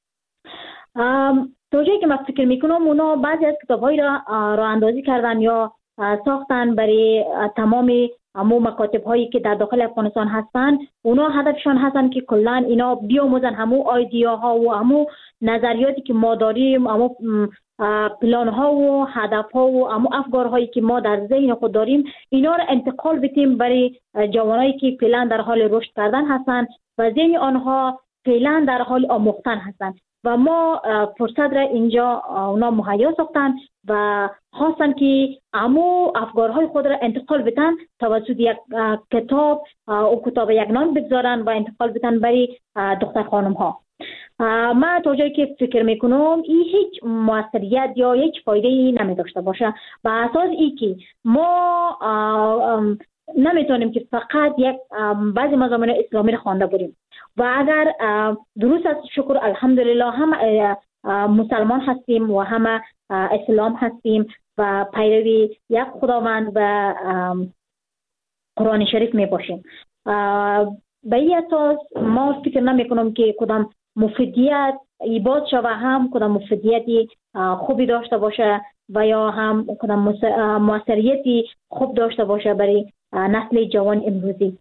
تا جایی که من فکر میکنم اونا بعضی از کتاب های را راه اندازی کردن یا ساختن برای تمام همو مکاتب هایی که در داخل افغانستان هستن. اونا هدفشان هستن که کلان اینا بیاموزن همو ایدیا ها و همو نظریاتی که ما داریم، همو پلان ها و هدف ها و همو افکار هایی که ما در ذهن خود داریم، اینا را انتقال بدیم برای جوانایی که فعلا در حال رشد کردن هستن و ذهن آنها فعلا در حال آموختن هستن و ما فرصت را اینجا اونا مهیا ساختن و خواستن که همو افکارهای خود را انتقال بدن توسط یک کتاب و کتاب یک نام بگذارن و انتقال بدن برای دختر خانم ها. من تا جایی که فکر میکنم این هیچ موثریت یا هیچ فایده ای نمی داشته باشه، به اساس ای که ما نمیتونیم که فقط یک بعضی مضامین اسلامی را خوانده بریم و اگر درست است شکر الحمدلله هم مسلمان هستیم و هم اسلام هستیم و پیروی یک خداوند و قرآن شریف می باشیم. به این اساس ما فکر نمی کنم که کدام مفیدیت ایباد شوه هم کدام مفیدیتی خوبی داشته باشه و یا هم کدام موثریتی خوب داشته باشه برای نسل جوان امروزی.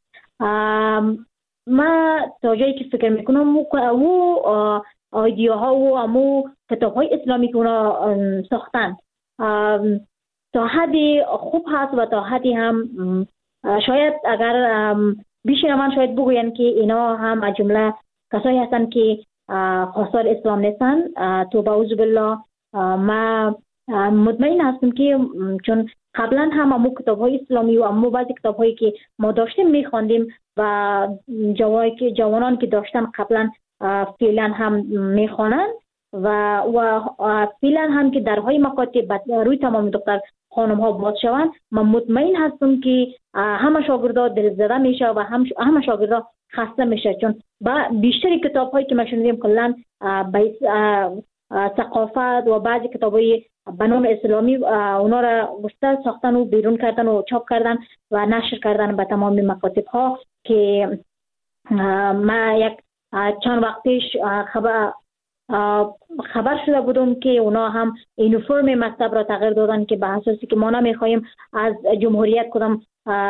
ما تا جایی که فکر میکنم او ایدیاها و امو کتاب های اسلامی که اونا ساختن تا حدی خوب هست و تا حدی هم شاید اگر بیشتر من شاید بگوین که اینا هم از جمله کسایی هستن که خواستار اسلام نیستن. تو باعوذ بالله ما مطمئن هستم که چون قبلا هم امو کتاب های اسلامی و امو بعضی کتاب هایی که ما داشتیم میخواندیم و جوانان که داشتن قبلا فعلا هم میخوانن و و فعلا هم که درهای مکاتب روی تمام دختر خانم ها باز شوند. من مطمئن هستم که همه شاگردا دلزده میشه و هم همه شاگردا خسته میشه، چون با بیشتر کتاب هایی که ما شنیدیم کلا ثقافت و بعضی کتاب های به نام اسلامی اونا را گسته ساختن و بیرون کردن و چاپ کردن و نشر کردن به تمام مکاتب ها که ما یک چند وقت پیش خبر خبر شده بودم که اونا هم یونیفرم مکتب را تغییر دادن که به اساسی که ما نمیخوایم از جمهوریت کدام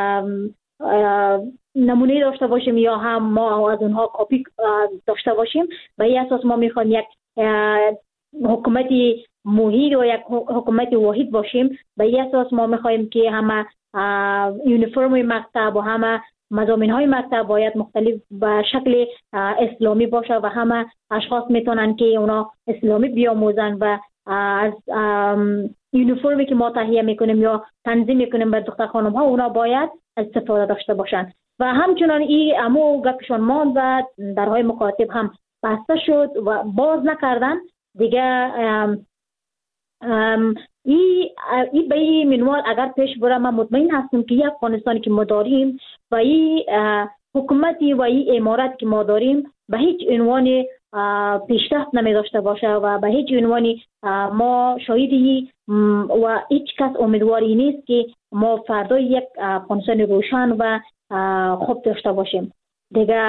نمونه داشته باشیم یا هم ما از اونها کپی داشته باشیم. به این اساس ما میخوایم یک حکومتی موحد و یک حکومت واحد باشیم. به این اساس ما میخوایم که همه یونیفرم مکتب و همه مضامین های مکتب باید مختلف به شکل اسلامی باشه و همه اشخاص میتونن که اونا اسلامی بیاموزن و از یونیفرمی که ما تهیه میکنیم یا تنظیم میکنیم بر دختر خانم ها اونا باید استفاده داشته باشن. و همچنان این امو گپشان ماند و درهای مکاتب هم بسته شد و باز نکردن دیگه. ام ام ای ای به این منوال اگر پیش بره من مطمئن هستم که یک افغانستانی که ما داریم و این حکومتی و این امارت که ما داریم به هیچ عنوان پیشرفت نمی داشته باشه و به هیچ عنوانی ما شاهدی و هیچ کس امیدواری نیست که ما فردا یک افغانستان روشن و خوب داشته باشیم. دیگه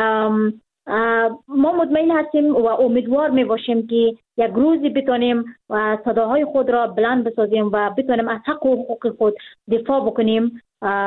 ما مطمئن هستیم و امیدوار می باشیم که یک روزی بتونیم و صداهای خود را بلند بسازیم و بتونیم از حق و حقوق خود دفاع بکنیم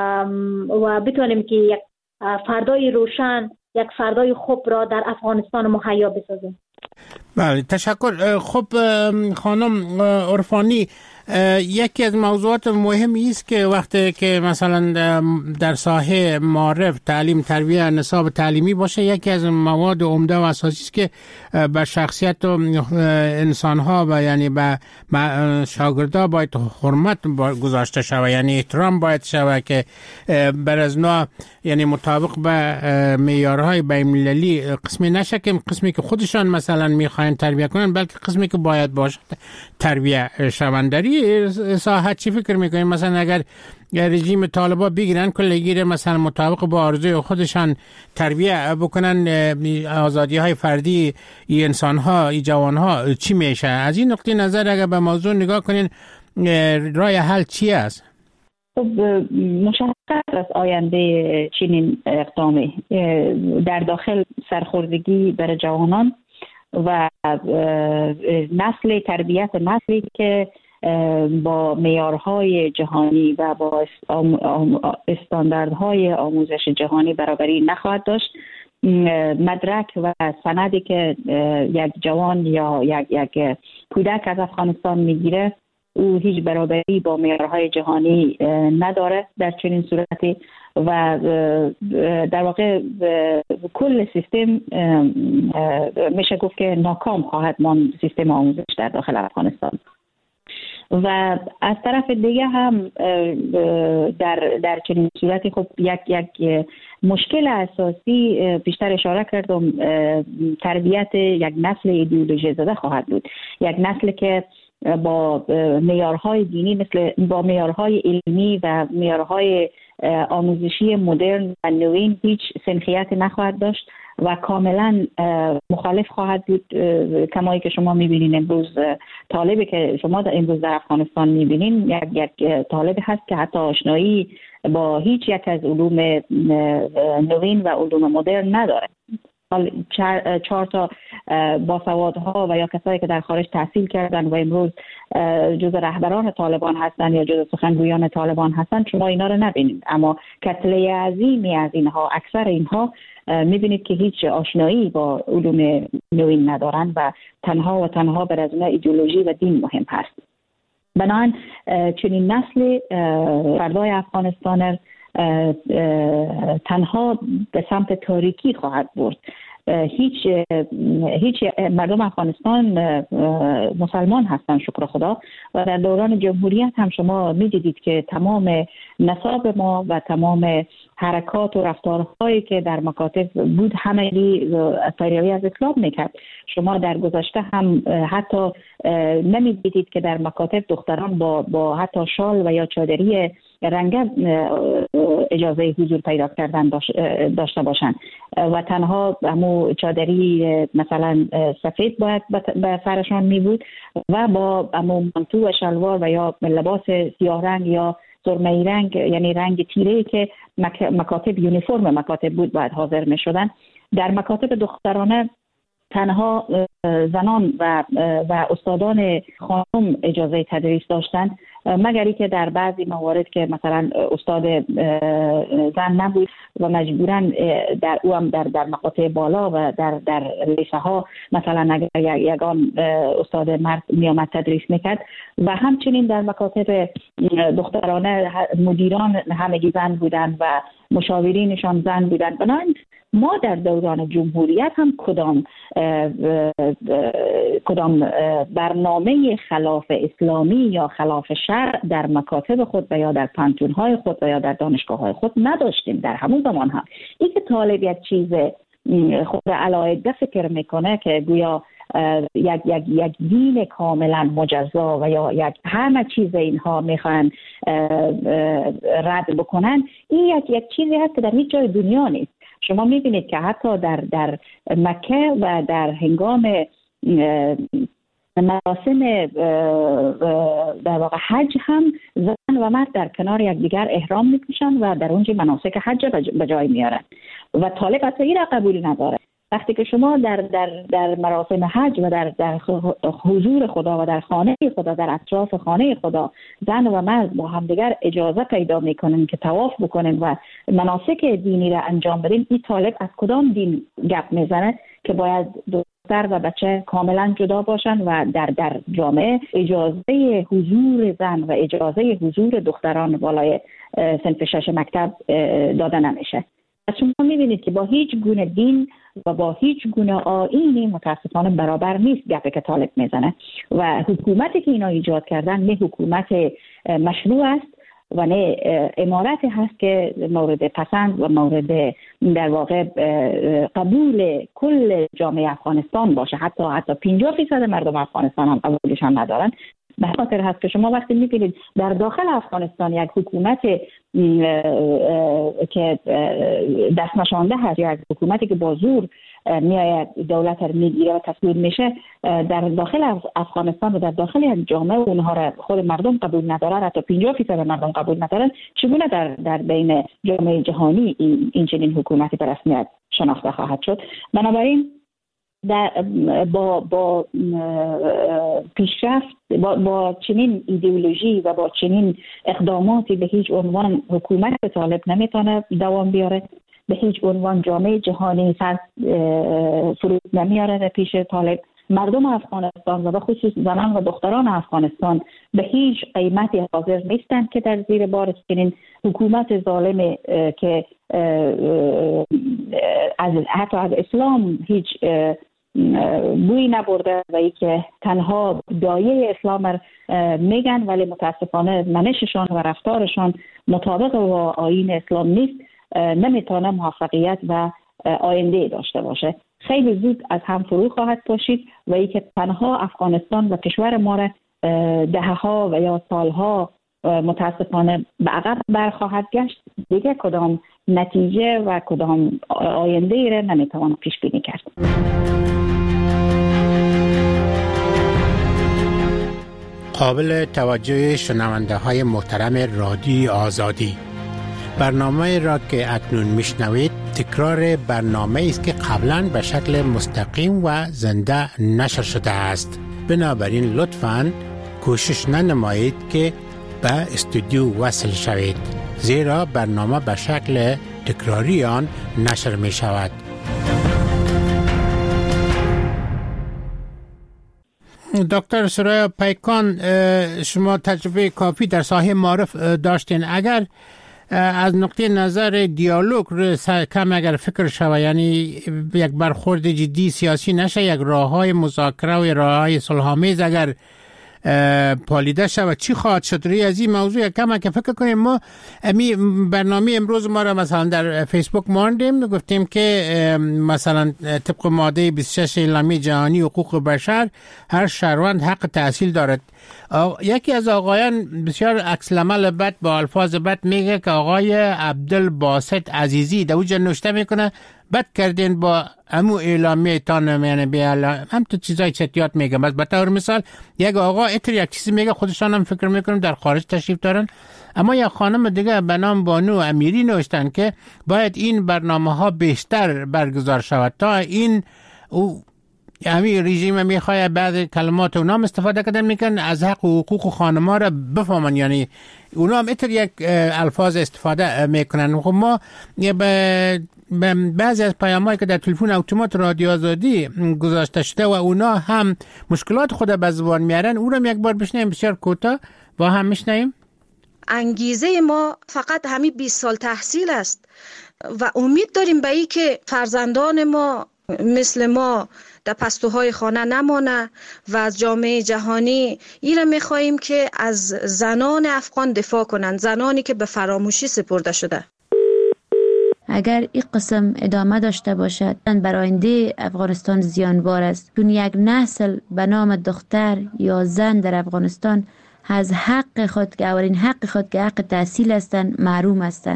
و بتونیم که یک فردای روشن، یک فردای خوب را در افغانستان مهیا بسازیم. بله، تشکر. خب خانم عرفانی، یکی از موضوعات مهمی است که وقتی که مثلا در ساحه معارف، تعلیم، تربیت، نصاب تعلیمی باشه، یکی از مواد عمده و اساسی است که به شخصیت انسان‌ها و یعنی به شاگردها باید حرمت گذاشته شود، یعنی احترام باید شود که بر از نوع یعنی مطابق به معیارهای بین‌المللی قسمی نشه که قسمی که خودشان مثلا میخواین تربیت کنن، بلکه قسمی که باید باشه تربیت شوندری. ساحت چی فکر میکنین؟ مثلا اگر رژیم طالبا بگیرن کلگیر مثلا مطابق با آرزوی خودشان تربیت بکنن آزادی های فردی ای انسان ها، ای جوان ها، چی میشه؟ از این نقطه نظر اگر به موضوع نگاه کنین راه حل چی است؟ خب مشخص از آینده چنین اقدامی در داخل سرخوردگی بر جوانان و نسل تربیت نسلی که با معیارهای جهانی و با استانداردهای آموزش جهانی برابری نخواهد داشت. مدرک و سندی که یک جوان یا یک یک کودک از افغانستان میگیره او هیچ برابری با معیارهای جهانی نداره در چنین صورتی و در واقع کل سیستم میشه گفت که ناکام خواهد ماند، سیستم آموزش در داخل افغانستان. و از طرف دیگه هم در در چنین صورتی خب یک یک مشکل اساسی بیشتر اشاره کردم، تربیت یک نسل ایدئولوژی زده خواهد بود، یک نسل که با معیارهای دینی مثل با معیارهای علمی و معیارهای آموزشی مدرن و نوین هیچ سنخیت نخواهد داشت و کاملا مخالف خواهد بود. کمایی که شما میبینین امروز طالبی که شما در امروز در افغانستان میبینین یک یک طالب هست که حتی آشنایی با هیچ یک از علوم نوین و علوم مدرن نداره. چهار, چهار تا باسوادها و یا کسایی که در خارج تحصیل کردن و امروز جزء رهبران طالبان هستن یا جزء سخنگویان طالبان هستن، شما اینا رو نبینید، اما کتله عظیمی از اینها، اکثر اینها میبینید که هیچ آشنایی با علوم نوین ندارن و تنها و تنها بر از ایدئولوژی و دین مهم هست. بنابراین چنین نسل فردای افغانستان تنها به سمت تاریکی خواهد برد. هیچ هیچ مردم افغانستان مسلمان هستند شکر خدا و در دوران جمهوریت هم شما می‌دیدید که تمام نصاب ما و تمام حرکات و رفتارهایی که در مکاتب بود همگی پیروی از اسلام میکرد. شما در گذشته هم حتی نمی‌دیدید که در مکاتب دختران با با حتی شال و یا چادری رنگه اجازه حضور پیدا کردن داشته باشند و تنها همو چادری مثلا سفید باید به سرشان می بود و با همو منتو و شلوار و یا لباس سیاه رنگ یا سرمه‌ای رنگ، یعنی رنگ تیره‌ای که مکاتب یونیفرم مکاتب بود باید حاضر می شدن. در مکاتب دخترانه تنها زنان و و استادان خانم اجازه تدریس داشتند، مگر اینکه در بعضی موارد که مثلا استاد زن نبود و مجبوراً در او هم در در مقاطع بالا و در در لیسه ها مثلا اگر یگان استاد مرد می آمد تدریس میکرد و همچنین در مکاتب دخترانه مدیران همگی زن بودند و مشاورینشان زن بودند. بنابراین ما در دوران جمهوریت هم کدام کدام برنامه خلاف اسلامی یا خلاف شرع در مکاتب خود و یا در پانتون‌های خود و یا در دانشگاه‌های خود نداشتیم. در همون زمان هم این که طالب یک چیز خود علاهده فکر میکنه که گویا یک یک یک دین کاملا مجزا و یا یک همه چیز اینها میخوان رد بکنن، این یک یک چیزی هست که در هیچ جای دنیا نیست. شما میبینید که حتی در در مکه و در هنگام مراسم در واقع حج هم زن و مرد در کنار یکدیگر احرام میپوشن و در اونجا مناسک حج به جای میارن و طالب اصلا این را قبول نداره. وقتی که شما در در در مراسم حج و در در حضور خدا و در خانه خدا، در اطراف خانه خدا، زن و مرد با همدیگر اجازه پیدا میکنن که طواف بکنن و مناسک دینی را انجام بدن، این طالب از کدام دین گپ میزنه که باید دختر و بچه کاملا جدا باشن و در در جامعه اجازه حضور زن و اجازه حضور دختران بالای صنف شش مکتب داده نمیشه. شما میبینید که با هیچ گونه دین و با هیچ گونه آیینی متاسفانه برابر نیست گپی که طالب میزنه و حکومتی که اینا ایجاد کردن نه حکومت مشروع است و نه امارتی هست که مورد پسند و مورد در واقع قبول کل جامعه افغانستان باشه. حتی حتی پنجاه درصد مردم افغانستان هم قبولشان ندارن. به خاطر هست که شما وقتی میبینید در داخل افغانستان یک حکومت که دست نشانده هست یا یک حکومتی که با زور میآید دولت رو میگیره و تسلیم میشه، در داخل افغانستان و در داخل یک جامعه اونها را خود مردم قبول ندارن، حتی پنجاه درصد مردم قبول ندارن، چگونه در در بین جامعه جهانی این, این چنین حکومتی به رسمیت شناخته خواهد شد؟ بنابراین در با با پیشرفت با, با چنین ایدئولوژی و با چنین اقداماتی به هیچ عنوان حکومت طالب نمیتونه دوام بیاره، به هیچ عنوان جامعه جهانی سر فرود نمیاره در پیش طالب. مردم افغانستان و به خصوص زنان و دختران افغانستان به هیچ قیمتی حاضر نیستند که در زیر بار چنین حکومت ظالم که از حتی از اسلام هیچ بوی نبرده و ای که تنها دایه اسلام میگن ولی متاسفانه منششان و رفتارشان مطابق با آیین اسلام نیست، نمیتونه موفقیت و آینده داشته باشه. خیلی زود از هم فرو خواهد پاشید و ای که تنها افغانستان و کشور ما را دهها و یا سالها متاسفانه به عقب برخواهد گشت. دیگه کدام نتیجه و کدام آینده را نمیتوان پیش بینی کرد. قابل توجه شنونده های محترم رادیوی آزادی، برنامه را که اکنون میشنوید تکرار برنامه است که قبلا به شکل مستقیم و زنده نشر شده است. بنابراین لطفاً کوشش ننمایید که به استودیو وصل شوید، زیرا برنامه به شکل تکراری آن نشر می شود. دکتر سرایا پیکان، شما تجربه کافی در ساحه معارف داشتین. اگر از نقطه نظر دیالوگ کم اگر فکر شود، یعنی یک برخورد جدی سیاسی نشه، یک راههای مذاکره و راههای صلح‌آمیز اگر پالیده شود، چی خواهد شد؟ روی از این موضوع کم که فکر کنیم. ما امی برنامه امروز ما را مثلا در فیسبوک ماندیم، گفتیم که مثلا طبق ماده بیست و شش اعلامیه جهانی حقوق بشر هر شهروند حق تحصیل دارد. یکی از آقایان بسیار عکس العمل بد با الفاظ بد میگه که آقای عبدالباسط عزیزی در اونجا نوشته میکنه بد کردین با امو اعلامیه تان، یعنی به هم تو چیزای چتیات میگم. از به طور مثال یک آقا اتر یک چیزی میگه، خودشان هم فکر میکنم در خارج تشریف دارن، اما یک خانم دیگه به نام بانو امیری نوشتن که باید این برنامه ها بیشتر برگزار شود تا این او یعنی رژیم میخواه بعد کلمات اونا هم استفاده کردن میکن از حق و حقوق خانما را بفهمن، یعنی اونا هم اتر یک الفاظ استفاده میکنن. خب ما به بعضی از پیامایی که در تلفن اتومات رادیو آزادی گذاشته شده و اونا هم مشکلات خود به زبان میارن، او را یک بار بشنیم بسیار کوتاه با هم میشنیم. انگیزه ما فقط همین بیست سال تحصیل است و امید داریم به این که فرزندان ما مثل ما در پستوهای خانه نمانه و از جامعه جهانی ایره میخواییم که از زنان افغان دفاع کنند، زنانی که به فراموشی سپرده شده. اگر این قسم ادامه داشته باشد بر آینده افغانستان زیانبار است، چون یک نسل به نام دختر یا زن در افغانستان از حق خود که اولین حق خود که حق تحصیل هستند محروم هستند.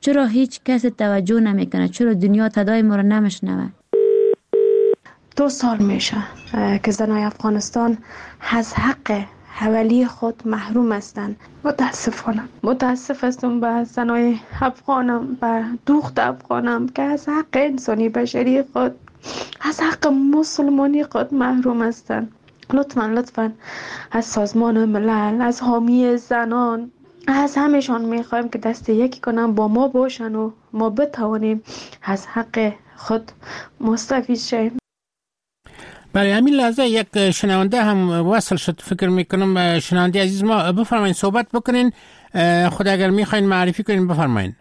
چرا هیچ کس توجه نمیکنه؟ چرا دنیا صدای ما رو نمیشنوه؟ دو سال میشه که زنای افغانستان از حق حوالی خود محروم هستند. متاسفانه متاسف هستم به زنای افغانم، به دوخت افغانم که از حق انسانی بشری خود، از حق مسلمانی خود محروم هستند. لطفاً لطفاً از سازمان ملل، از حامی زنان، از همشان میخوایم که دست یکی کنن، با ما باشن و ما بتوانیم از حق خود مستفید شیم. برای همین لحظه یک شنونده هم وصل شد، فکر میکنم. شنونده عزیز ما بفرمایید، صحبت بکنین. خود اگر میخواین معرفی کنین بفرمایید.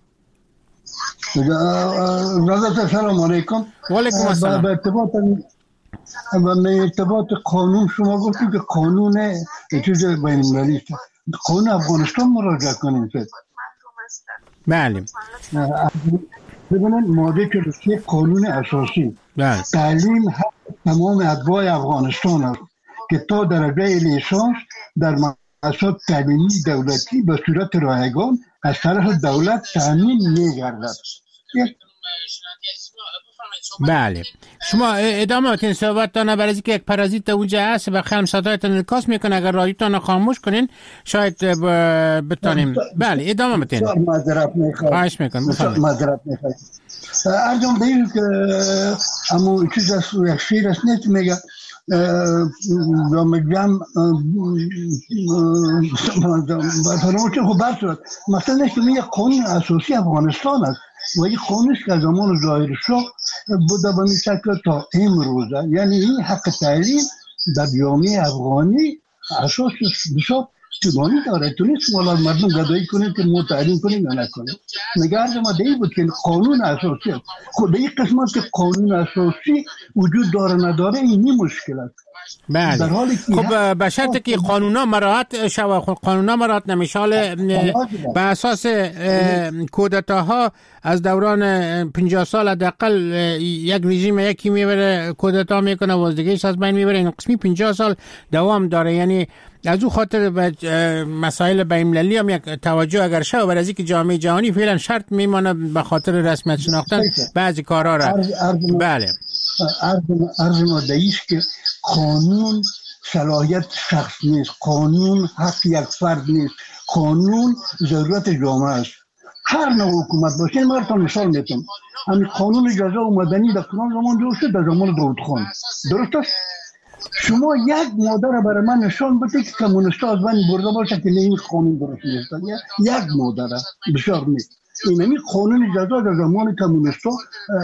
سلام علیکم. و علیکم السلام. به ارتباط به ارتباط قانون شما گفتید که قانون چیز بین المللی است. قانون افغانستان مراجعه کنیم. بله. ببینید ماده چهل و سه قانون اساسی بله. تعلیم حق تمام اتباع افغانستان است که تا درجه لیسانس در مؤسسات تعلیمی دولتی به صورت رایگان از طرف دولت تامین می‌گردد. بله، شما ادامه بدین صحبتتان. برای اینکه یک پرازیت اونجا هست و خیلی صدایتان انعکاس میکنه، اگر رادیوتان خاموش کنین شاید بتونیم. بله ادامه بدین. معذرت میخوام. خواهش میکنم. معذرت میخوام. ارجم دیگه که همون چیز از یک شیر است نیست میگه یا میگم فراموش خوب بر شد. مثلا که میگه قانون اساسی افغانستان است و این قانونش که از زمان ظاهر شاه بوده به این شکل تا امروزه. یعنی این حق تعلیم در جامعه افغانی اساس بسیار چگانی داره. تو نیست مالا مردم گدایی کنید که ما تعلیم کنیم یا نکنیم. نگرد ما دیگه بود که قانون اساسی است. خود این قسمت که قانون اساسی وجود داره نداره اینی مشکل است. بله. خب به شرطی که قانونا مراعات شوه. قانونا مراعات نمیشه. به اساس کودتاها از دوران پنجاه سال حداقل یک رژیم یکی میبره کودتا میکنه و دیگه‌اش از بین میبره. این قسمی پنجاه سال دوام داره. یعنی از او خاطر به مسائل بین‌المللی هم یک توجه اگر شود، برای اینکه جامعه جهانی فعلا شرط میمانه به خاطر رسمیت شناختن بعضی کارها را. بله. عرض مادهیش که قانون صلاحیت شخص نیست، قانون حق یک فرد نیست، قانون ضرورت جامعه است. هر نوع حکومت باشه. من براتون مثال میتونم. همین قانون جزا و مدنی در کدام زمان جور شد؟ در زمان داود خان. درست است؟ شما یک ماده را برای من نشان بدید که کمونیست‌ها از بین برده باشه که این قانون درست نیست. یک ماده را بسیار نیست. این همی قانون جزا در زمان کمونیست‌ها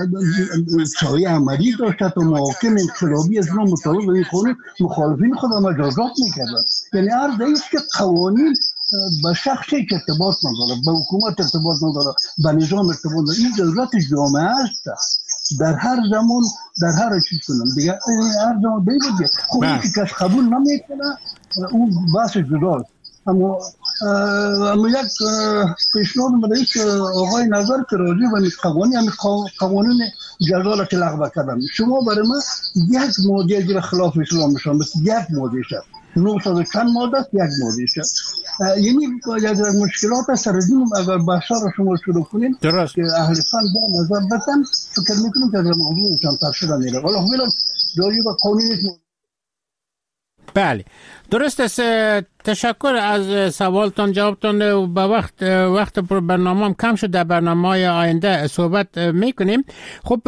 سایه عملی داشته تا محاکم انقلابی از اون مطابق به این قانون مخالفین خود هم مجازات میکردن. یعنی عرض است که قوانین به شخص ارتباط نداره، به حکومت ارتباط نداره، به نظام ارتباط نداره. این ضرورت جامعه است. در هر زمان در هر چیز کنم دیگه هر زمان دیگه خب این که کس قبول نمیکنه اون بحث جداست. اما اما یک پیشنهاد می‌دهید که آقای نظر که راجع به قوانین همین قوانین جزا را که لغو کردن، شما برای من یک ماده اگر خلاف اسلام بشن بس یک ماده شد نهصد چند ماده است، یک ماده شد. یعنی یک مشکلات است. سرزیم اگر بحثا را شما شروع کنید که اهل فن با نظر بدن فکر میکنم که در موضوع کمتر شده میره. حالا خب راجع به قانون. بله درست است. تشکر از سوالتان، جوابتان. به وقت وقت برنامه هم کم شد، در برنامه آینده صحبت میکنیم. خب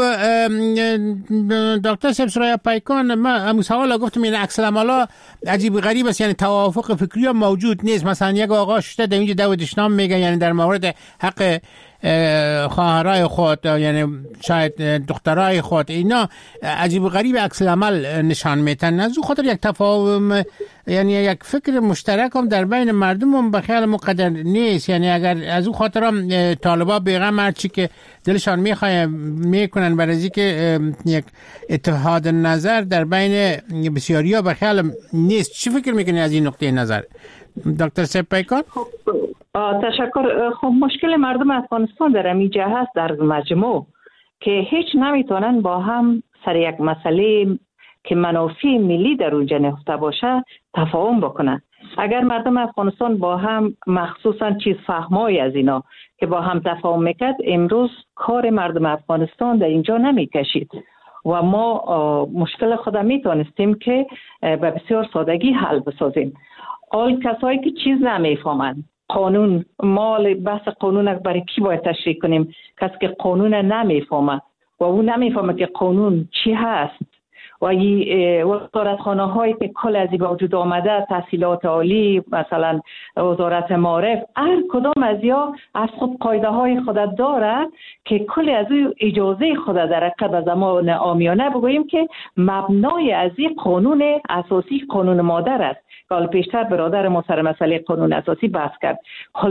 دکتر صاحب سرای پیکان، ما همون سوال گفتم این عکس العمل عجیب غریب است. یعنی توافق فکری هم موجود نیست. مثلا یک آقا شده در اینجا داودش نام میگه، یعنی در مورد حق خواهرای خود یعنی شاید دخترای خود، اینا عجیب غریب عکس العمل نشان میتن. از او خاطر یک تفاهم یعنی یک فکر مشترک هم در بین مردم هم به خیال مقدر نیست. یعنی اگر از او خاطر هم طالبا بیغم هرچی که دلشان میخواه میکنن برای از اینکه یک اتحاد نظر در بین بسیاری ها به خیال نیست. چی فکر میکنی از این نقطه نظر دکتر صاحب پیکان؟ تشکر. خب مشکل مردم افغانستان در میجه هست در مجموع که هیچ نمیتونن با هم سر یک مسئله که منافع ملی در اونجا نهفته باشه تفاهم بکنه. اگر مردم افغانستان با هم مخصوصا چیز فهمای از اینا که با هم تفاهم میکرد، امروز کار مردم افغانستان در اینجا نمیکشید و ما مشکل خود میتونستیم که به بسیار سادگی حل بسازیم. آل کسایی که چیز نمیفهمند، قانون، ما بحث قانون برای کی باید تشریح کنیم؟ کسی که قانون نمیفهمه و اون نمیفهمه که قانون چی هست و این وزارتخانه هایی که کل از این وجود آمده، تحصیلات عالی، مثلا وزارت معارف، هر کدام از یا از خود قاعده های خود داره که کل از او اجازه خود داره که به زمان عامیانه بگوییم که مبنای از این قانون اساسی قانون مادر است. حال پیشتر برادر ما سر مسئله قانون اساسی بحث کرد.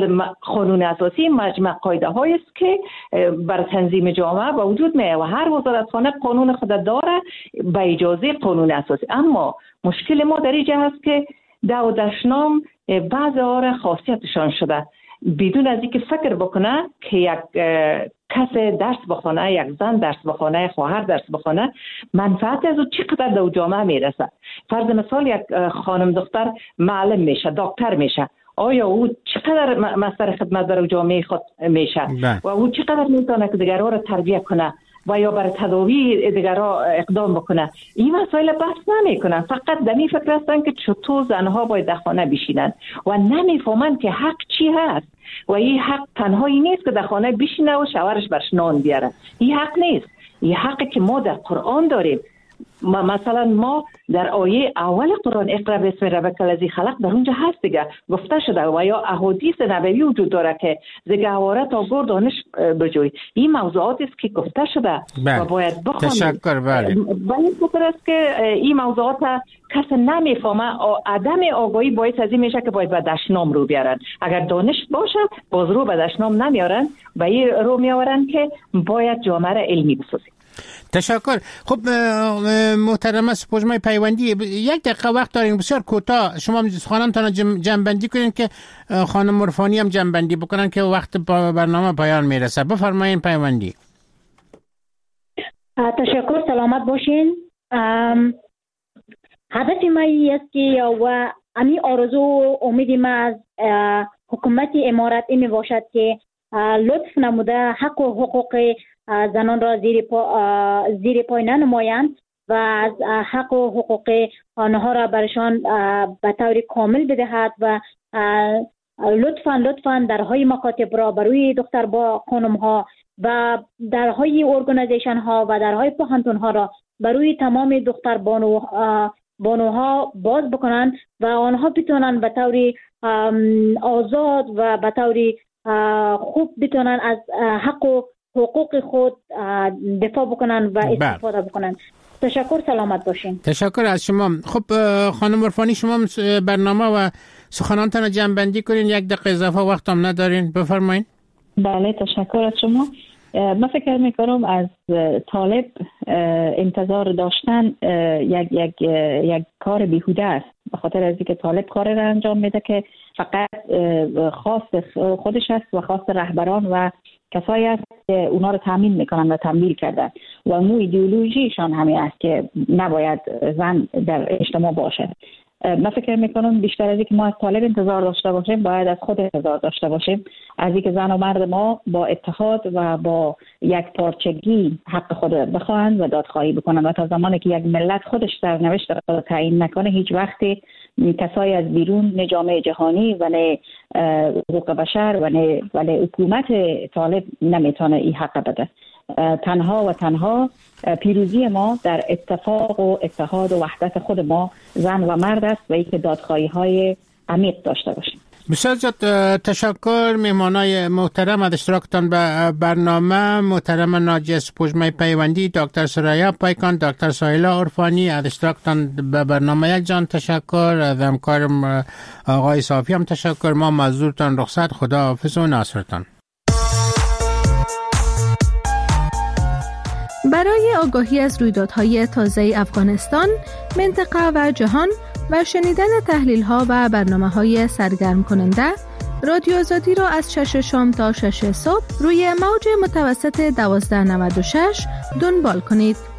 قانون اساسی مجمع قاعده هایی است که بر تنظیم جامعه با وجود میه و هر وزارتخانه قانون خود داره به اجازه قانون اساسی. اما مشکل ما در اینجا هست که دو دشنام بعض آره خاصیتشان شده بدون از اینکه فکر بکنه که یک کس درس بخونه، یک زن درس بخونه، خواهر درس بخونه، منفعت از او چقدر در جامعه میرسه. فرض مثال یک خانم دختر معلم میشه، دکتر میشه، آیا او چقدر مصدر خدمت در جامعه خود میشه و او چقدر میتونه که دیگرها را تربیت کنه و یا برای تداوی دیگرها اقدام بکنه. این مسائل بحث نمی کنن، فقط دمی فکر هستن که چطور زنها باید در خانه بشینن و نمیفهمن که حق چی هست و این حق تنهایی نیست که در خانه بشینه و شوهرش برش نان بیاره. این حق نیست، این حقی که ما در قرآن داریم. مثلا ما در آیه اول قرآن اقرا بسم ربک الذی خلق در اونجا هست دیگه گفته شده و یا احادیث نبوی وجود داره که زگهواره تا گور دانش بجوی. این موضوعاتی است که گفته شده و باید بخونیم. تشکر. بله ولی خاطر است که این موضوعات کس نمیفهمه. عدم آگاهی باعث از این میشه که باید به دشنام رو بیارن. اگر دانش باشه باز رو به دشنام نمیارن و این رو میارن که باید جامعه را علمی بسازیم. تشکر. خب محترم سپوږمۍ پیوندی، یک دقیقه وقت دارین، بسیار کوتاه شما سخنانتان جمع بندی کنین که خانم عرفانی هم جمع بندی بکنن که وقت برنامه پایان میرسه. بفرمایین پیوندی. تشکر، سلامت باشین. هدف ما است که و امی آرزو و امید ما از حکومت امارات این باشد که لطف نموده حق و حقوق زنان را زیر پا زیر پای ننمایند و از حق و حقوق آنها را برشان به طور کامل بدهد و لطفاً لطفاً درهای مکاتب را بروی دختر با خانم ها و درهای ارگانیزیشن ها و درهای پوهنتون ها را بروی تمام دختر بانو بانوها باز بکنند و آنها بتونن به طور آزاد و به طور خوب بتونن از حق و حقوق خود دفاع بکنن و استفاده بکنن. تشکر، سلامت باشین. تشکر از شما. خب خانم عرفانی، شما برنامه و سخنانتان رو جمع بندی کنین، یک دقیقه اضافه وقت هم ندارین، بفرمایین. بله تشکر از شما. من فکر میکنم از طالب انتظار داشتن یک یک یک کار بیهوده است، به خاطر از اینکه طالب کار را انجام میده که فقط خاص خودش است و خاص رهبران و کسایی است که اونا رو تامین میکنن و تمویل کردن و مو ایدئولوژیشان همین است که نباید زن در اجتماع باشه. من فکر میکنم بیشتر از اینکه ما از طالب انتظار داشته باشیم باید از خود انتظار داشته باشیم، از اینکه زن و مرد ما با اتحاد و با یک پارچگی حق خود بخواهند و دادخواهی بکنند و تا زمانی که یک ملت خودش سرنوشت را تعیین نکنه هیچ وقتی کسایی از بیرون، نه جامعه جهانی و نه حقوق بشر و نه ولی حکومت طالب نمیتونه این حق بده. تنها و تنها پیروزی ما در اتفاق و اتحاد و وحدت خود ما زن و مرد است و اینکه دادخواهی های عمیق داشته باشیم. بسیار زیاد تشکر مهمانای محترم از اشتراکتان به برنامه. محترم ناجیه سپوږمۍ پیوندی، دکتر سریا پایکان، دکتر سایلا عرفانی از اشتراکتان به برنامه. یک جان تشکر. از همکارم آقای صافی هم تشکر. ما مزدورتان رخصت. خدا حافظ و ناصرتان. برای آگاهی از رویدادهای تازه افغانستان، منطقه و جهان و شنیدن تحلیل‌ها و برنامه‌های سرگرم کننده، رادیو آزادی را از شش شام تا شش صبح روی موج متوسط دوازده نود و شش دنبال کنید.